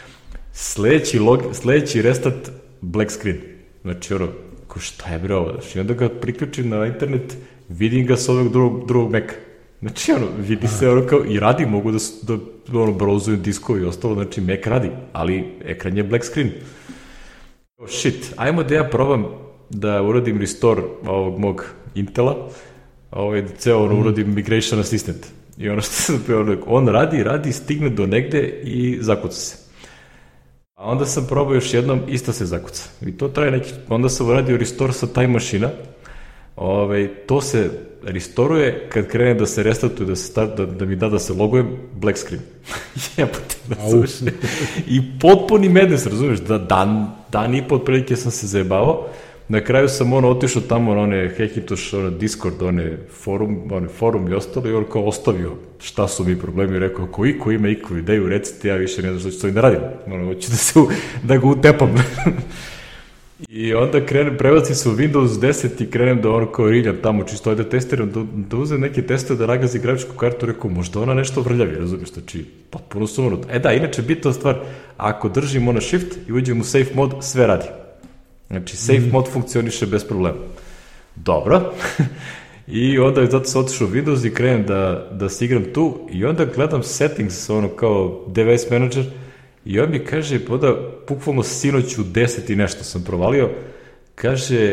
Sledeći restart, black screen. Znači, ko šta je bre ovo, znači, i onda ga priključim na internet, vidim ga s ovog drugog Maca. Znači, vidi se kao, i radi, mogu da browsujem diskovi i ostalo, znači, Mac radi, ali ekran je black screen. Shit, ajmo da ja probam da uradim restore ovog mog Intela, da ceo uradim Migration Assistant. I ono što sam on radi, stigne do negde i zakuca se. A onda sam probao još jednom, isto se zakuca. I to traje onda sam uradio restore sa Time Machine-a. To se restoruje kad krene da se restartuje, da mi da se logujem, black screen. Jebote, razumeš? I potpuni mednes, razumeš? Dan i po otprilike sam se zajebavao. Na kraju sam otišao tamo na one Hackintosh, Discord, one forum i ostalo i on kao ostavio šta su mi problemi, rekao ko ima ikakvu ideju, recite, ja više ne znam što ću to i da radim, hoću da ga utepam. I onda prebacim se u Windows 10 i krenem da kao riljam tamo, čisto da testiram, da uzem neke testove, da nagazi grafičku kartu, rekao, možda ona nešto vrljavi, razumiješ, znači, potpuno sumanuto. Da, inače, bitna stvar, ako držim shift i uđem u safe mod, sve radi. Znači, safe mod funkcioniše bez problema. Dobro. I onda zato sam otišao u Windows i krenem da se igram tu i onda gledam settings, kao device manager i on mi kaže, bukvalno sinoć u 10 i nešto sam provalio, kaže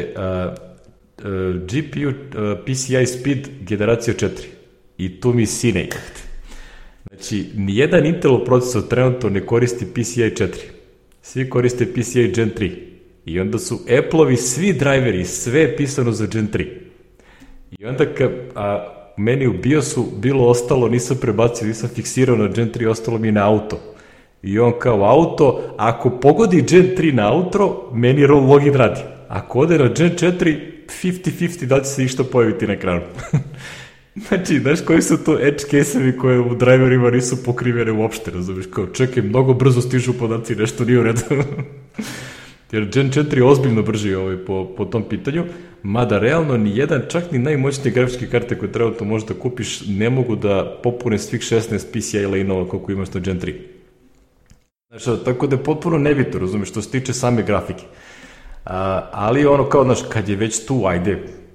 GPU PCI speed generacija 4 i tu mi sine jehte. Znači, nijedan Intelov procesor trenutno ne koristi PCI 4. Svi koriste PCI Gen 3. I onda su Apple-ovi svi driveri, sve je pisano za Gen 3. I onda meni u BIOS-u bilo ostalo, nisam prebacio, nisam fiksirao na Gen 3, ostalo mi na auto. I on kao auto, ako pogodi Gen 3 na auto, meni login radi. Ako ode na Gen 4, 50-50 da će se išta pojaviti na ekranu. Znači, znaš koji su to edge case-evi koje u driverima nisu pokrivene uopšte, razumiješ, kao čekaj, mnogo brzo stižu podaci, nešto nije u redu. Jer Gen 4 je ozbiljno brži po tom pitanju, mada realno ni jedan, čak ni najmoćnije grafičke karte koje trenutno možeš da kupiš, ne mogu da popune svih 16 PCI lane-ova koliko imaš na Gen 3. Znači, tako da je potpuno nebitno, razumiješ, što se tiče same grafike. Ali kao, znaš, kad je već tu, ajde,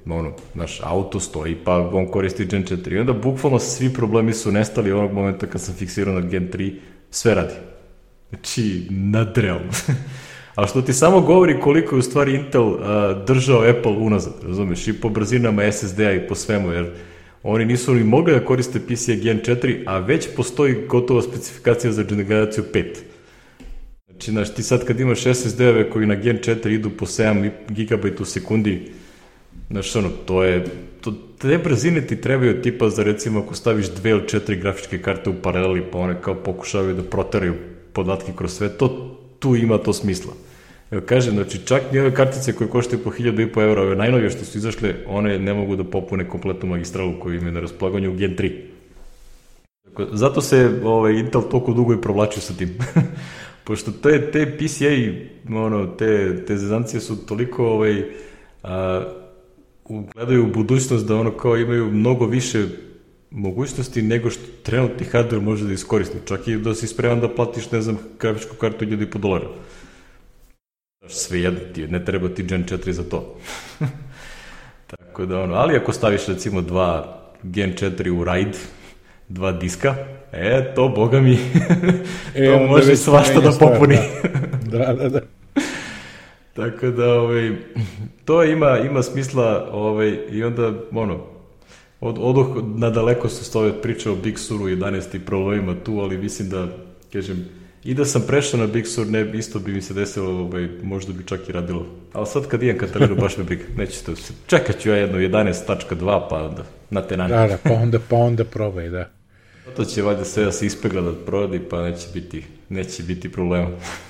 naš auto stoji, pa on koristi Gen 4. I onda bukvalno svi problemi su nestali onog momenta kad sam fiksirao na Gen 3, sve radi. Znači, nadrealno. Ali što ti samo govori koliko je u stvari Intel držao Apple unazad, razumeš, i po brzinama SSD-a i po svemu, jer oni nisu ni mogli da koriste PCIe Gen 4, a već postoji gotova specifikacija za generaciju 5. Znači, ti sad kad imaš SSD-eve koji na Gen 4 idu po 7 GB u sekundi, znači, te brzine ti trebaju tipa za, recimo, ako staviš 2 ili 4 grafičke karte u paraleli, pa one kao pokušavaju da proteraju podatke kroz sve, tu ima to smisla. Evo kažem, znači, čak i ove kartice koje koštaju po 1.500 €, ove najnovije što su izašle, one ne mogu da popune kompletnu magistralu koju imaju na raspolaganju u Gen 3. Zato se Intel toliko dugo i provlačio sa tim. Pošto te PCA, te zezancije su toliko gledaju u budućnost da kao imaju mnogo više mogućnosti nego što trenutni hardware može da iskoristi. Čak i da si spreman da platiš, ne znam, grafičku kartu $1.500. Sve jedno ti, ne treba ti Gen 4 za to. Tako da ali ako staviš recimo 2 Gen 4 u RAID, 2 diska, to boga mi, to može svašta da popuni. Da. Tako da, to ima smisla, i onda, odoh nadaleko su stove priče o Big Suru 11 i problemima tu, ali mislim da, kažem, i da sam prešao na Big Sur, isto bi mi se desilo, možda bi čak i radilo. Ali sad kad idem Katalinu, baš me briga, neće to, čekat ću ja jedno 11.2, pa onda na te nane. Da, pa onda probaj, da. To će valjda sve da se ispegla da proradi, pa neće biti problema.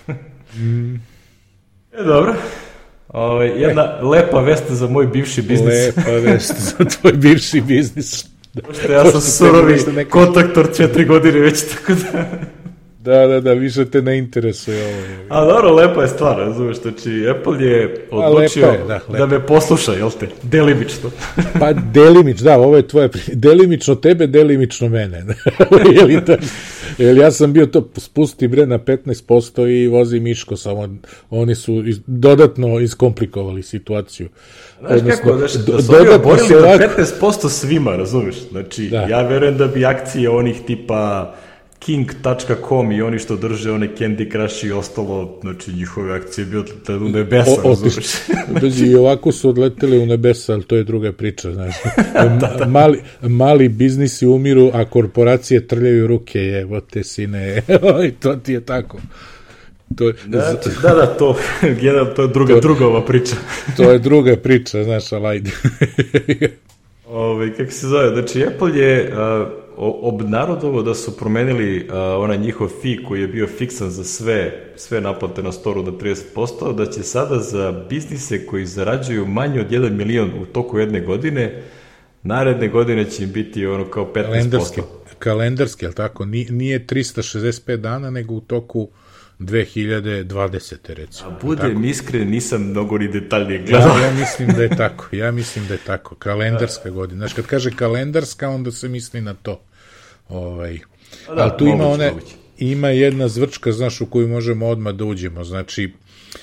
Dobro. Jedna lepa vest za moj bivši biznis. Lepa vest za tvoj bivši biznis. Pošto ja sam surovi kontaktor 4 godine već, tako da... Da, više te ne interesuje ovo. A dobro, lepa je stvar, razumeš, znači Apple je odlučio da me posluša, jel te? Delimično. Pa delimično, da, ovo je tvoje, delimično tebe, delimično mene. Jer ja sam bio to, spusti bre na 15% i vozi Miško, samo oni su dodatno iskomplikovali situaciju. Znaš kako, da su oni oborili na 15% svima, razumeš, znači ja verujem da bi akcije onih tipa King.com i oni što drže one Candy Crush i ostalo, znači njihove akcije bio u nebesa, razumeš? I ovako su odleteli u nebesa, ali to je druga priča, znači. Mali biznisi umiru, a korporacije trljaju ruke, evo te sine, to ti je tako. Da, to je druga ova priča. To je druga priča, znaš, ali ajde. Kako se zove, znači Apple je obnarodovao da su promenili onaj njihov fee koji je bio fiksan za sve naplate na storu na 30%, da će sada za biznise koji zarađuju manje od 1 milion u toku jedne godine, naredne godine će im biti kao 15%. Kalendarski, ali tako? Nije 365 dana, nego u toku 2020. recimo. A budem iskren, nisam mnogo ni detaljnije gledao. Ja mislim da je tako. Kalendarska godina. Znaš, kad kaže kalendarska, onda se misli na to. Ali tu ima jedna zvrčka, znaš, u koju možemo odmah da uđemo. Znači,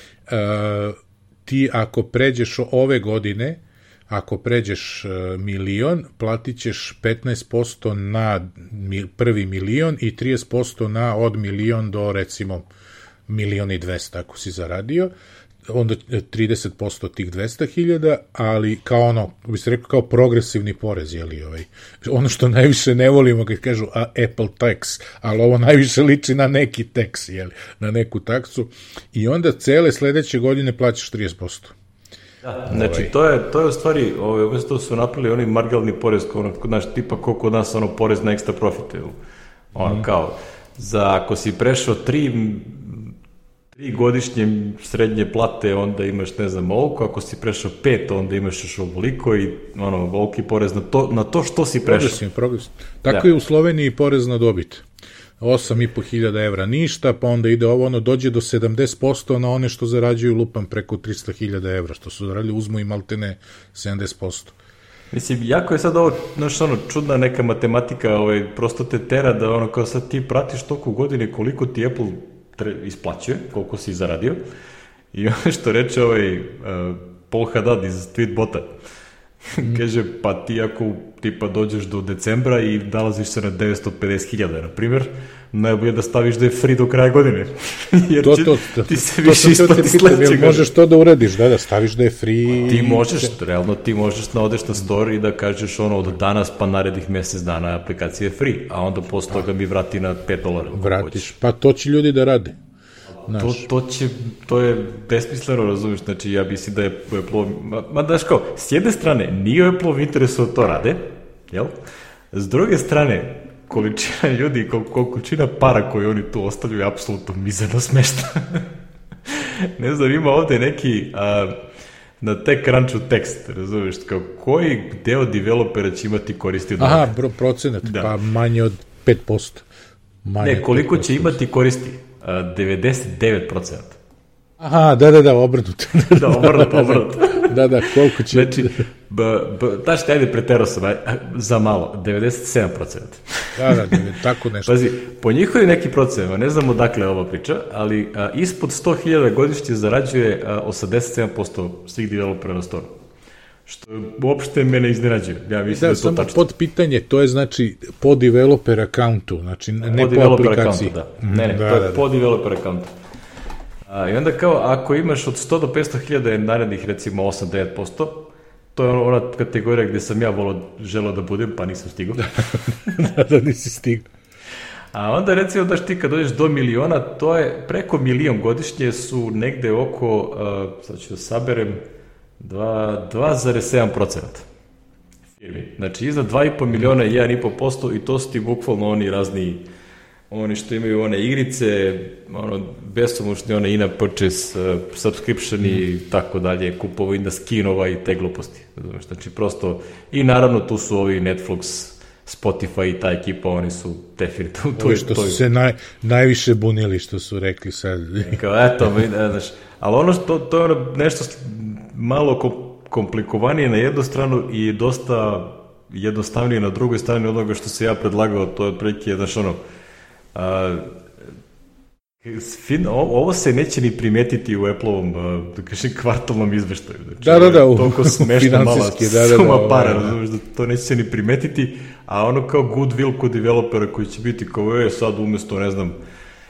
ti ako pređeš ove godine, ako pređeš milion, platit ćeš 15% na prvi milion i 30% na od milion do, recimo, 1.200.000 ako si zaradio, onda 30% tih 200.000, ali kao bi se rekao, kao progresivni porez, ono što najviše ne volimo kad kažu Apple tax, ali ovo najviše liči na neki tax, na neku taksu, i onda cele sledeće godine plaćaš 30%. Da, znači, to je u stvari, umjesto su napravili oni marginalni porez, tipa koliko od nas porez na ekstra profite, kao, ako si prešao 3 godišnje srednje plate, onda imaš, ne znam, ovoliko, ako si prešao 5, onda imaš još ovoliko i ovoliki porez na to što si prešao. Progresivno. Tako je u Sloveniji porez na dobit. 8.500 evra ništa, pa onda ide dođe do 70% na one što zarađuju, lupam, preko 300.000 evra, što su zaradili, uzmu i maltene 70%. Mislim, jako je sad ovo, čudna neka matematika, prosto te tera da kao sad ti pratiš toliko godine koliko ti Apple isplaćuje, koliko si zaradio, i što reče Paul Haddad iz Tweetbota, Kaže, pa ti ako tipa dođeš do decembra i nalaziš se na 950.000, na primjer, najbolje da staviš da je free do kraja godine. Jer ti se više isplati sledeće godine. Možeš to da uradiš, da staviš da je free. Ti možeš, realno ti možeš da odeš na store i da kažeš od danas pa narednih mesec dana aplikacija je free, a onda posle toga mi vrati na $5. Vratiš, pa to će ljudi da rade. To je besmisleno, razumiješ, znači ja mislim da je Apple, daš kao, s jedne strane nije Apple u interesu da to rade, jel? S druge strane, količina ljudi i količina para koju oni tu ostavljaju je apsolutno mizerno smešna. Ne znam, ima ovde neki na TechCrunchu tekst, razumiješ, kao koji deo developera će imati koristi od ovoga? Procenat, pa manje od 5%. Ne, koliko će imati koristi? 99%. Aha, da, obrnuto. Obrnuto. Da, koliko će... Znači, daš ajde preterao sam, za malo, 97%. Da, tako nešto. Pazi, po njihovi neki procenima, ne znam odakle je ova priča, ali ispod 100.000 godišnje zarađuje 87% svih developera na storu. Što uopšte mene iznenađuje. Ja mislim da je to samo tačno. pod pitanje, to je znači po developer accountu, znači ne po aplikaciji. To je po developer accountu. I onda kao, ako imaš od 100 do 500.000 je narednih recimo 8-9%, to je ona kategorija gde sam ja želeo da budem, pa nisam stigao. Da, nisi stigao. A onda recimo da ti kad dođeš do miliona, to je preko milion godišnje su negde oko, sad ću da saberem, 2,7% firmi. Znači, iznad 2,5 miliona je 1,5% i to su ti bukvalno oni razni, oni što imaju one igrice, besomučni one in-app purchase, subscription i tako dalje, kupovina skinova i te gluposti. Znači, prosto, i naravno tu su ovi Netflix, Spotify i ta ekipa, oni su definitivno... Ovi što su se najviše bunili, što su rekli sad. Eto, znaš, ali ono što, to je nešto malo komplikovanije na jednu stranu i dosta jednostavnije na drugoj strani od onoga što se ja predlagao, to je otprilike, znaš, ovo se neće ni primetiti u Apple-ovom, da kažem, kvartalnom izveštaju. Znači, da, toliko smešna mala suma para, da to neće se ni primetiti, a ono kao goodwill kod developera koji će biti kao, sad umesto, ne znam,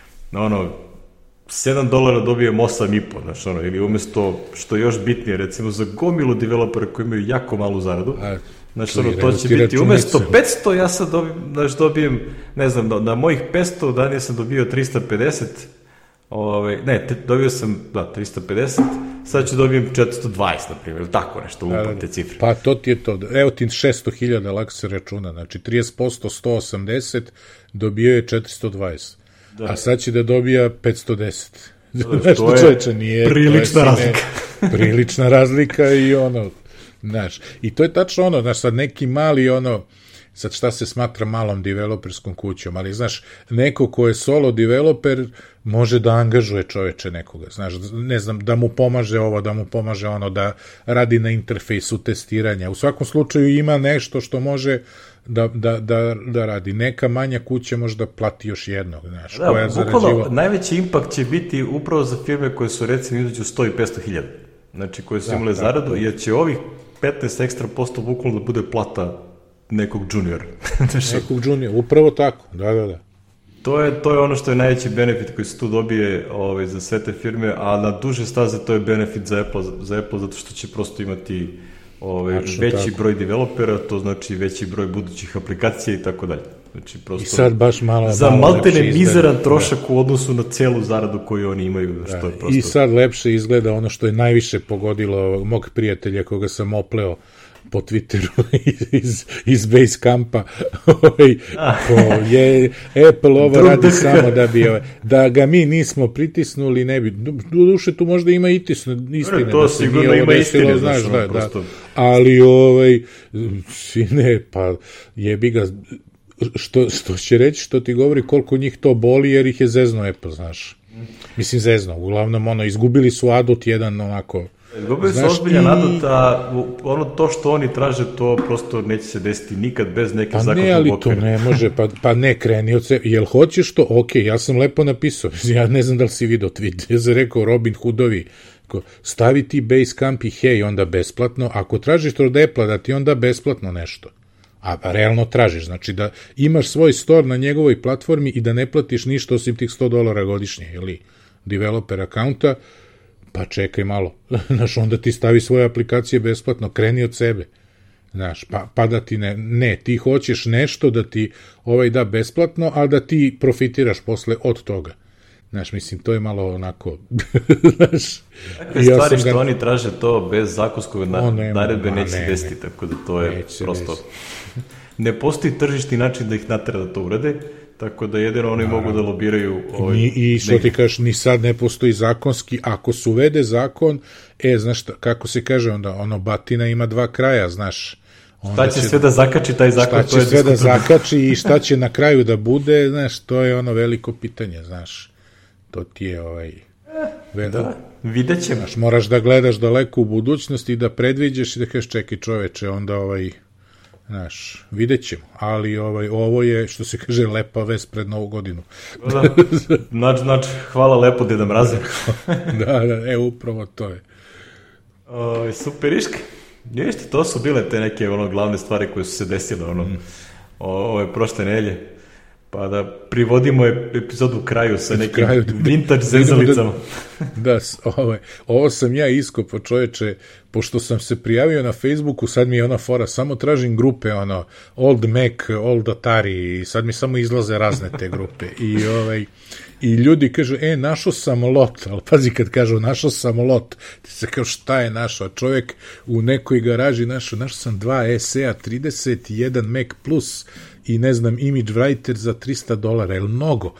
$7 dobijem 8,5, znači, ili umesto, što je još bitnije, recimo za gomilu developera koji imaju jako malu zaradu, znači, to će biti umesto 500, ja sad dobijem, ne znam, na mojih 500 danje sam dobio 350, dobio sam, 350, sad ću dobijem 420, na primjer, tako nešto, lupam te cifre. Pa to ti je to, evo ti 600.000 lako se računa, znači 30% 180, dobio je 420, a sad će da dobija 510. To je prilična razlika. Prilična razlika i znaš, i to je tačno znaš, sad neki mali sad šta se smatra malom developerskom kućom, ali znaš, neko ko je solo developer može da angažuje čoveče nekoga, znaš, ne znam, da mu pomaže ovo, da mu pomaže da radi na interfejsu testiranja, u svakom slučaju ima nešto što može da radi. Neka manja kuća može da plati još jednog, znaš, koja zarađiva. Najveći impakt će biti upravo za firme koje su recimo između 100 i 500.000, znači koje su imale zaradu, jer će ovih 15 ekstra posto bukvalno da bude plata nekog juniora. Nekog juniora, upravo tako, da. To je ono što je najveći benefit koji se tu dobije za sve te firme, a na duže staze to je benefit za Apple zato što će prosto imati veći broj developera, to znači veći broj budućih aplikacija i tako dalje. Znači, prosto, i sad baš malo za maltene mizeran trošak u odnosu na celu zaradu koju oni imaju. Što je prosto... I sad lepše izgleda ono što je najviše pogodilo mog prijatelja koga sam opleo po Twitteru iz Basecampa, je Apple ovo radi samo da bi da ga mi nismo pritisnuli, ne bi, duše tu možda ima istine, to sigurno ima istine, znaš, ali sine, pa jebi ga, što će reći, što ti govori koliko njih to boli, jer ih je zezno Apple, znaš, mislim zezno, uglavnom izgubili su adut jedan onako. Izgubili su ozbiljan adut, a to što oni traže, to prosto neće se desiti nikad bez neke zakonskog okvira. Pa ne, ali to ne može, pa ne kreni od sebe. Jel hoćeš to? Ok, ja sam lepo napisao, ja ne znam da li si vidio tweet, ja sam rekao Robin Hoodovi Stavi ti Basecamp i Hey onda besplatno, ako tražiš od Apple da ti onda besplatno nešto, a realno tražiš, znači da imaš svoj store na njegovoj platformi i da ne platiš ništa osim tih $100 godišnje, ili developer akaunta, pa čekaj malo, znaš, onda ti stavi svoje aplikacije besplatno, kreni od sebe, znaš, pa da ti ne, ti hoćeš nešto da ti da besplatno, a da ti profitiraš posle od toga. Znaš, mislim, to je malo onako, znaš... Takve stvari što oni traže to bez zakonskog naredbe neće se desiti, tako da to je prosto... Ne postoji tržišni način da ih natera da to urade, tako da jedino oni mogu da lobiraju... I što ti kažeš, ni sad ne postoji zakonski, ako se uvede zakon, znaš, kako se kaže onda, batina ima dva kraja, znaš... Šta će sve da zakači taj zakon? Šta će sve da zakači i šta će na kraju da bude, znaš, to je veliko pitanje, znaš. To ti je Da, vidjet ćemo. Znaš, moraš da gledaš daleko u budućnosti i da predviđeš i da kažeš čekaj čoveče, onda znaš, vidjet ćemo, ali ovo je, što se kaže, lepa vest pred Novu godinu. Znači, hvala lepo Deda Mraze. Da, upravo to je. Super iške. Ništa, to su bile te neke glavne stvari koje su se desile ove prošle nedelje. Pa da privodimo epizodu kraju sa nekim vintage zezalicama. Da, ovo sam ja iskopao, čoveče, pošto sam se prijavio na Facebooku, sad mi je ona fora, samo tražim grupe, Old Mac, Old Atari, i sad mi samo izlaze razne te grupe. I ljudi kažu, našao sam lot, ali pazi kad kažu, našao sam lot, ti se kao šta je našao, čovjek u nekoj garaži našao sam 2 SE-a 30, 1 Mac Plus, i ne znam, image writer za $300, je li mnogo?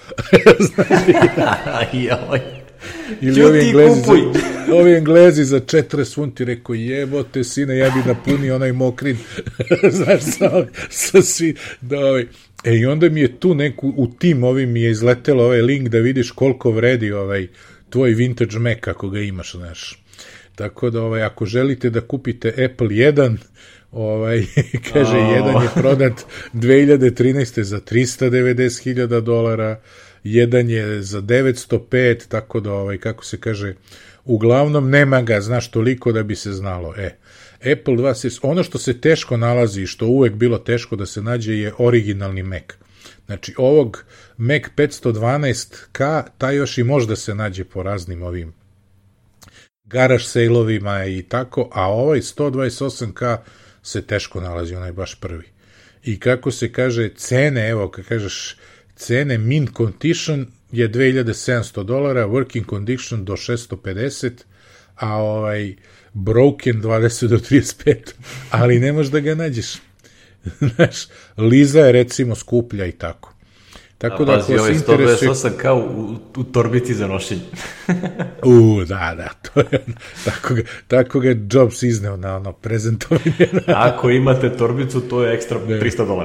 Ili ovi Englezi za 40 funti, rekao, jebote sine, ja bi napunio onaj mokrin, znaš, sa svi, i onda mi je tu u tim ovim mi je izletelo link da vidiš koliko vredi tvoj vintage Mac ako ga imaš, znaš. Tako da, ako želite da kupite Apple 1, kaže, jedan je prodat 2013. za $390,000, jedan je za 905, tako da, kako se kaže, uglavnom nema ga, znaš, toliko da bi se znalo. Apple 2 Series, ono što se teško nalazi, što uvek bilo teško da se nađe, je originalni Mac. Znači, ovog Mac 512K, taj još i možda se nađe po raznim ovim garage sale-ovima i tako, a ovaj 128K se teško nalazi, onaj baš prvi. I kako se kaže, cene, evo, kad kažeš, cene mint condition je $2,700, working condition do 650, a broken 20 do 35, ali ne možeš da ga nađeš. Znaš, Liza je recimo skuplja i tako. Tako da, pazi, ovaj 128 kao u torbici za nošenje. Da, to je, tako ga Jobs izneo na prezentovanje. Ako imate torbicu, to je ekstra $300.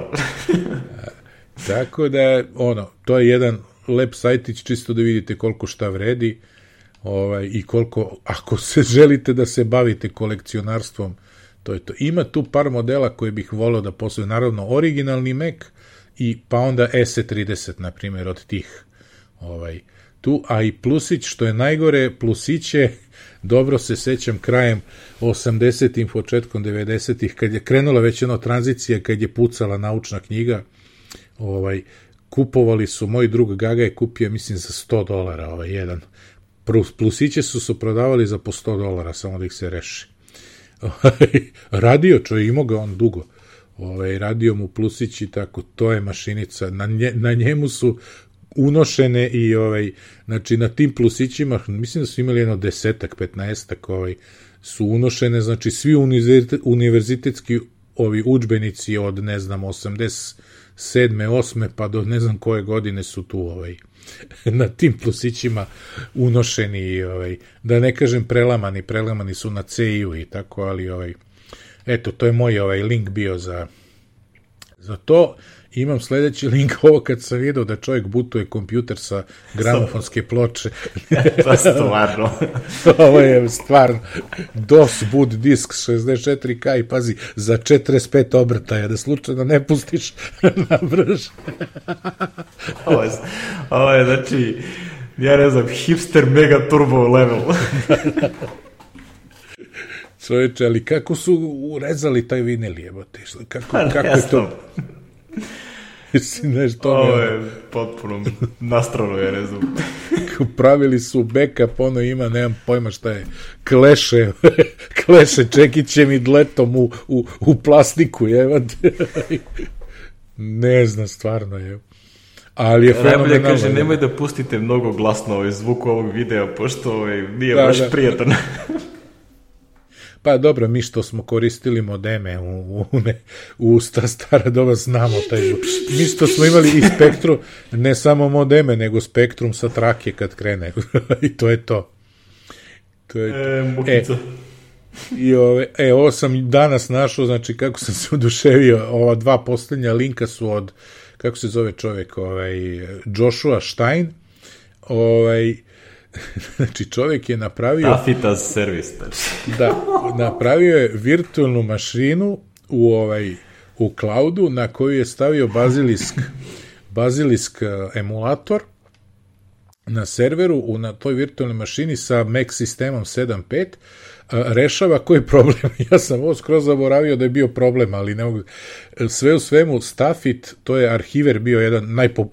Tako da, to je jedan lep sajtić, čisto da vidite koliko šta vredi, i koliko, ako se želite da se bavite kolekcionarstvom, to je to. Ima tu par modela koje bih volio da posluju, naravno originalni Mac, i pa onda SE30, na primjer, od tih tu, a i plusić, što je najgore, plusiće, dobro se sećam krajem 80-ih, početkom 90-ih, kad je krenula već tranzicija, kad je pucala naučna knjiga, kupovali su, moj drug Gaga je kupio, mislim, za $100, jedan. Plusiće su prodavali za po $100, samo da ih se reši. Radio, čovjek, imao ga on dugo. Radio mu plusići, tako, to je mašinica, na njemu su unošene i znači na tim plusićima, mislim da su imali 10-15 su unošene, znači svi univerzitetski udžbenici od, ne znam, 87. 8. pa do ne znam koje godine su tu na tim plusićima unošeni, da ne kažem prelamani su na CI-u i tako, ali eto, to je moj link bio za to. Imam sledeći link, ovo kad sam vidio da čovjek butuje kompjuter sa gramofonske ploče. To je stvarno. Ovo je stvarno. DOS boot disk 64K i pazi, za 45 obrtaja, da slučajno ne pustiš na brž. Ovo je, znači, Ja ne znam, hipster mega turbo level. Čovječe, ali kako su urezali taj vinil, jebote? Kako je to? Ovo je potpuno nastrano, ja ne znam. Pravili su backup, ono ima, nemam pojma šta je, kleše čekićem i dletom u plastiku, jebate. Ne znam, stvarno je. Ali je fenomenalno. Kaže, nemoj da pustite mnogo glasno zvuk ovog videa, pošto nije baš prijatan. Pa dobro, mi što smo koristili modeme u stara doba znamo taj zvuk. Mi što smo imali i spektrum, ne samo modeme, nego spektrum sa trake kad krene. I to je to. Mukica. Ovo sam danas našao, znači kako sam se oduševio, ova dva poslednja linka su od, kako se zove čovjek, Joshua Stein, znači čovjek je napravio Tafit as service. Da, napravio je virtualnu mašinu u cloudu na koju je stavio Basilisk emulator na serveru na toj virtualnoj mašini sa Mac sistemom 7.5, rešava koji problem. Ja sam ovo skroz zaboravio da je bio problem, ali ne mogu. Sve u svemu, Staffit, to je arhiver bio jedan,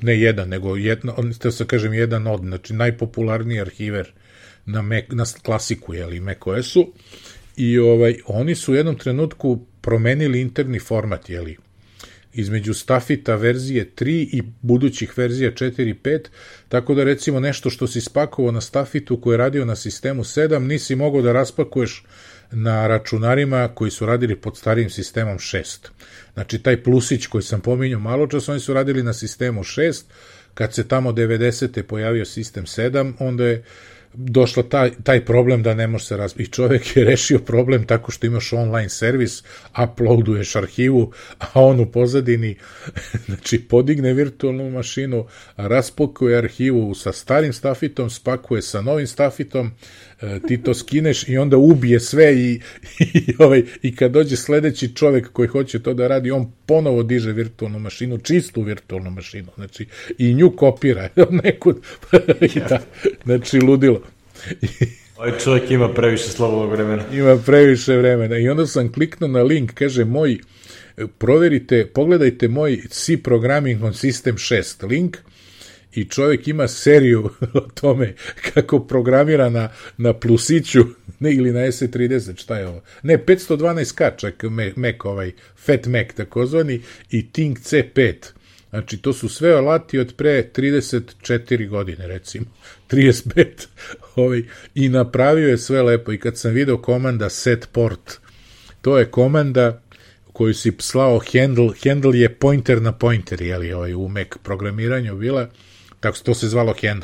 jedan od, znači najpopularniji arhiver na klasiku, Mac OS-u, i oni su u jednom trenutku promenili interni format, između Staffita verzije 3 i budućih verzija 4 i 5, tako da recimo nešto što si spakovao na Staffitu koji je radio na sistemu 7, nisi mogao da raspakuješ na računarima koji su radili pod starijim sistemom 6. Znači taj plusić koji sam pominjao malo čas, oni su radili na sistemu 6, kad se tamo 90. pojavio sistem 7, onda je došla taj problem da ne može se i čovjek je rešio problem tako što imaš online servis, uploaduješ arhivu, a on u pozadini znači podigne virtualnu mašinu, raspakuje arhivu sa starim Staffitom, spakuje sa novim Staffitom, ti to skineš i onda ubije sve i kad dođe sledeći čovjek koji hoće to da radi, on ponovo diže virtualnu mašinu, čistu virtualnu mašinu, znači i nju kopira od nekud. Znači ludilo. Ovaj čovjek ima previše slobodnog vremena. Ima previše vremena i onda sam kliknuo na link, kaže pogledajte moj C Programming on System 6 link, i čovjek ima seriju o tome kako programira na plusiću ili na S30, šta je ovo? Ne, 512K, čak Mac, Fat Mac takozvani, i Ting C5. Znači, to su sve alati od pre 34 godine, recimo, 35, i napravio je sve lepo. I kad sam video komanda set port, to je komanda koju si slao handle je pointer na pointer, u Mac programiranju bila, tako to se zvalo handle.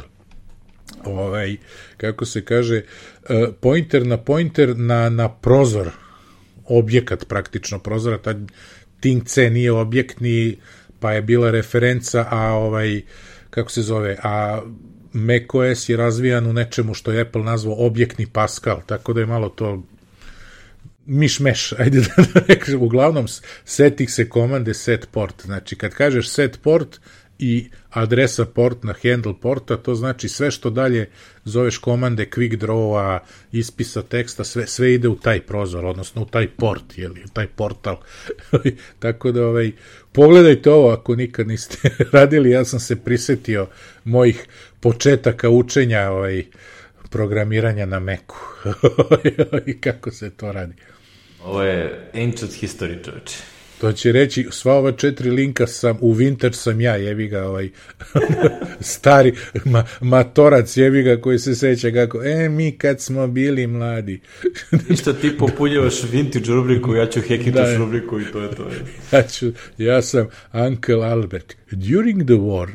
Kako se kaže, pointer na pointer na prozor, objekat praktično prozora, ta Ting C nije objekt pa je bila referenca, kako se zove, a macOS je razvijan u nečemu što je Apple nazvao objektni Pascal, tako da je malo to miš-meš, ajde da nekako, uglavnom setih se komande set port, znači kad kažeš set port i adresa port na handle porta, to znači sve što dalje zoveš komande quick draw-a, ispisa teksta, sve ide u taj prozor, odnosno u taj port, u taj portal. Tako da, pogledajte ovo ako nikad niste radili, ja sam se prisetio mojih početaka učenja programiranja na Macu. I kako se to radi. Ovo je ancient history, čoveče. To će reći, sva ova 4 linka u vintage sam ja, jebi ga, stari matorac, jebi ga, koji se seća kako, mi kad smo bili mladi. Ništa, ti popunjavaš vintage rubriku, ja ću Hackintosh rubriku i to je to. Ja sam Uncle Albert. During the war.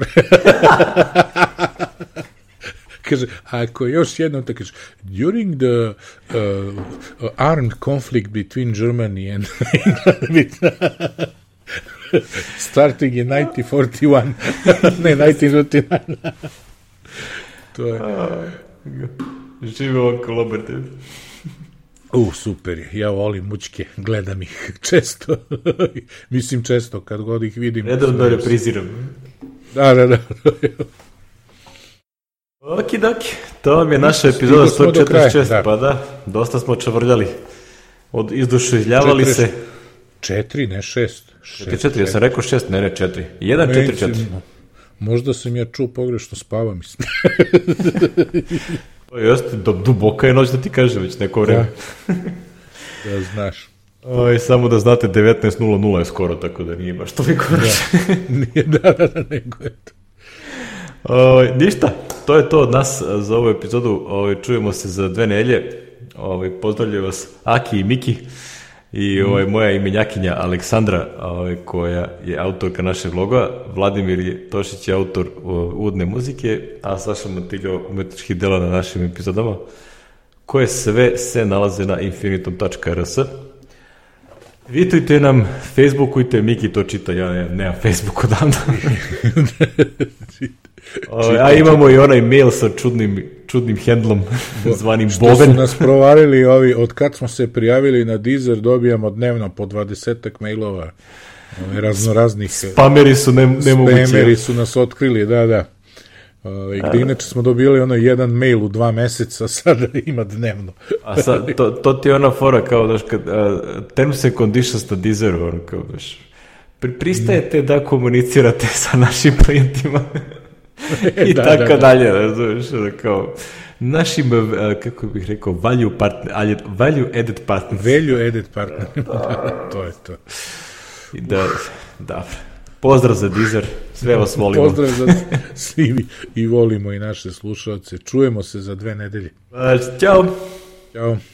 Kaže, ako još jedno tako kaže, during the armed conflict between Germany and starting in 1941, ne, 1939. To je... Živio Uncle Albert. Super je, ja volim mućke, gledam ih često. Mislim često, kad god ih vidim. Nedavno repriziram. Da. Okidoki, to vam je naša epizoda 146, pa da, dosta smo čavrljali, izduševljavali se. 4, ne 6. 4, ja sam rekao 6, ne 4. 1, 4, 4. Možda sam ja čuo pogrešno, spava, mislim. Jeste, duboka je noć da ti kaže već neko vreme. Da znaš. Samo da znate, 19.00 je skoro, tako da nije baš toliko vrše. Nije da, nego je to. Ništa, to je to od nas za ovu epizodu. Čujemo se za 2 nedelje. Pozdravljaju vas Aki i Miki i moja imenjakinja Aleksandra, koja je autorka našeg vloga. Vladimir Tošić je autor uvodne muzike, a Saša Matiljo umetničkih dela na našim epizodama, koje sve se nalaze na infinitum.rs. Vitujte nam, Facebookujte, Miki to čita, ja nemam Facebook odavno. A imamo i onaj mail sa čudnim hendlom zvanim Boven. Što su nas provalili ovi, od kad smo se prijavili na Deezer, dobijamo dnevno po 20-ak mailova raznoraznih. Spameri su nemogući. Spameri su nas otkrili, da. Gde inače smo dobili jedan mail u 2 meseca, sada ima dnevno. A sad, to ti je ona fora kao, daš, terms and conditions na Deezeru, kao, daš, pristajete da komunicirate sa našim klijentima. I tako dalje, razumiješ, kao, našim, kako bih rekao, value added partner. Value added partner, to je to. I da, pozdrav za Deezer, sve vas volimo. Pozdrav za svi i volimo i naše slušalce. Čujemo se za 2 nedelje. Ćao. Ćao.